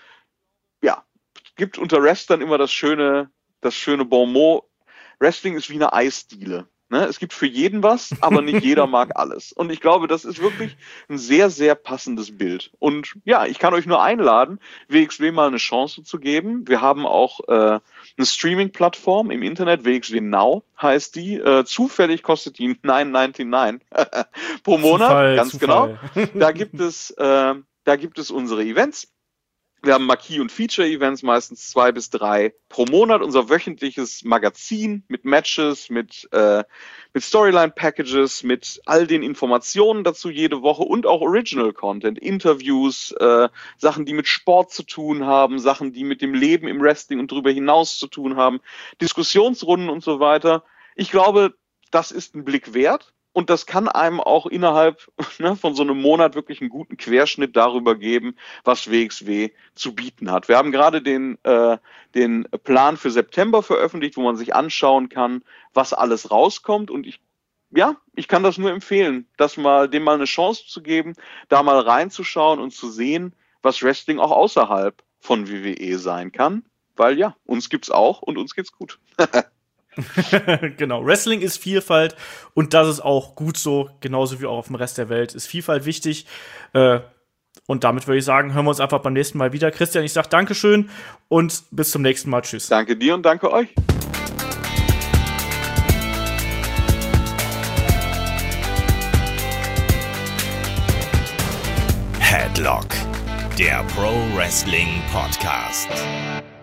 ja, es gibt unter Wrestlern immer das schöne, das schöne Bonmot, Wrestling ist wie eine Eisdiele. Ne? Es gibt für jeden was, aber nicht jeder mag alles. Und ich glaube, das ist wirklich ein sehr, sehr passendes Bild. Und ja, ich kann euch nur einladen, W X W mal eine Chance zu geben. Wir haben auch äh, eine Streaming-Plattform im Internet, W X W Now heißt die. Äh, zufällig kostet die neun neunundneunzig pro Monat, Zufall, ganz Zufall. genau. Da gibt es, äh, da gibt es unsere Events. Wir haben Marquee- und Feature-Events, meistens zwei bis drei pro Monat. Unser wöchentliches Magazin mit Matches, mit, äh, mit Storyline-Packages, mit all den Informationen dazu jede Woche und auch Original-Content, Interviews, äh, Sachen, die mit Sport zu tun haben, Sachen, die mit dem Leben im Wrestling und darüber hinaus zu tun haben, Diskussionsrunden und so weiter. Ich glaube, das ist ein Blick wert. Und das kann einem auch innerhalb ne, von so einem Monat wirklich einen guten Querschnitt darüber geben, was W X W zu bieten hat. Wir haben gerade den, äh, den Plan für September veröffentlicht, wo man sich anschauen kann, was alles rauskommt. Und ich, ja, ich kann das nur empfehlen, das mal, dem mal eine Chance zu geben, da mal reinzuschauen und zu sehen, was Wrestling auch außerhalb von W W E sein kann. Weil ja, uns gibt's auch und uns geht's gut. Genau, Wrestling ist Vielfalt und das ist auch gut so, genauso wie auch auf dem Rest der Welt ist Vielfalt wichtig. Äh, und damit würde ich sagen, hören wir uns einfach beim nächsten Mal wieder. Christian, ich sage Dankeschön und bis zum nächsten Mal. Tschüss. Danke dir und danke euch. Headlock, der Pro Wrestling Podcast.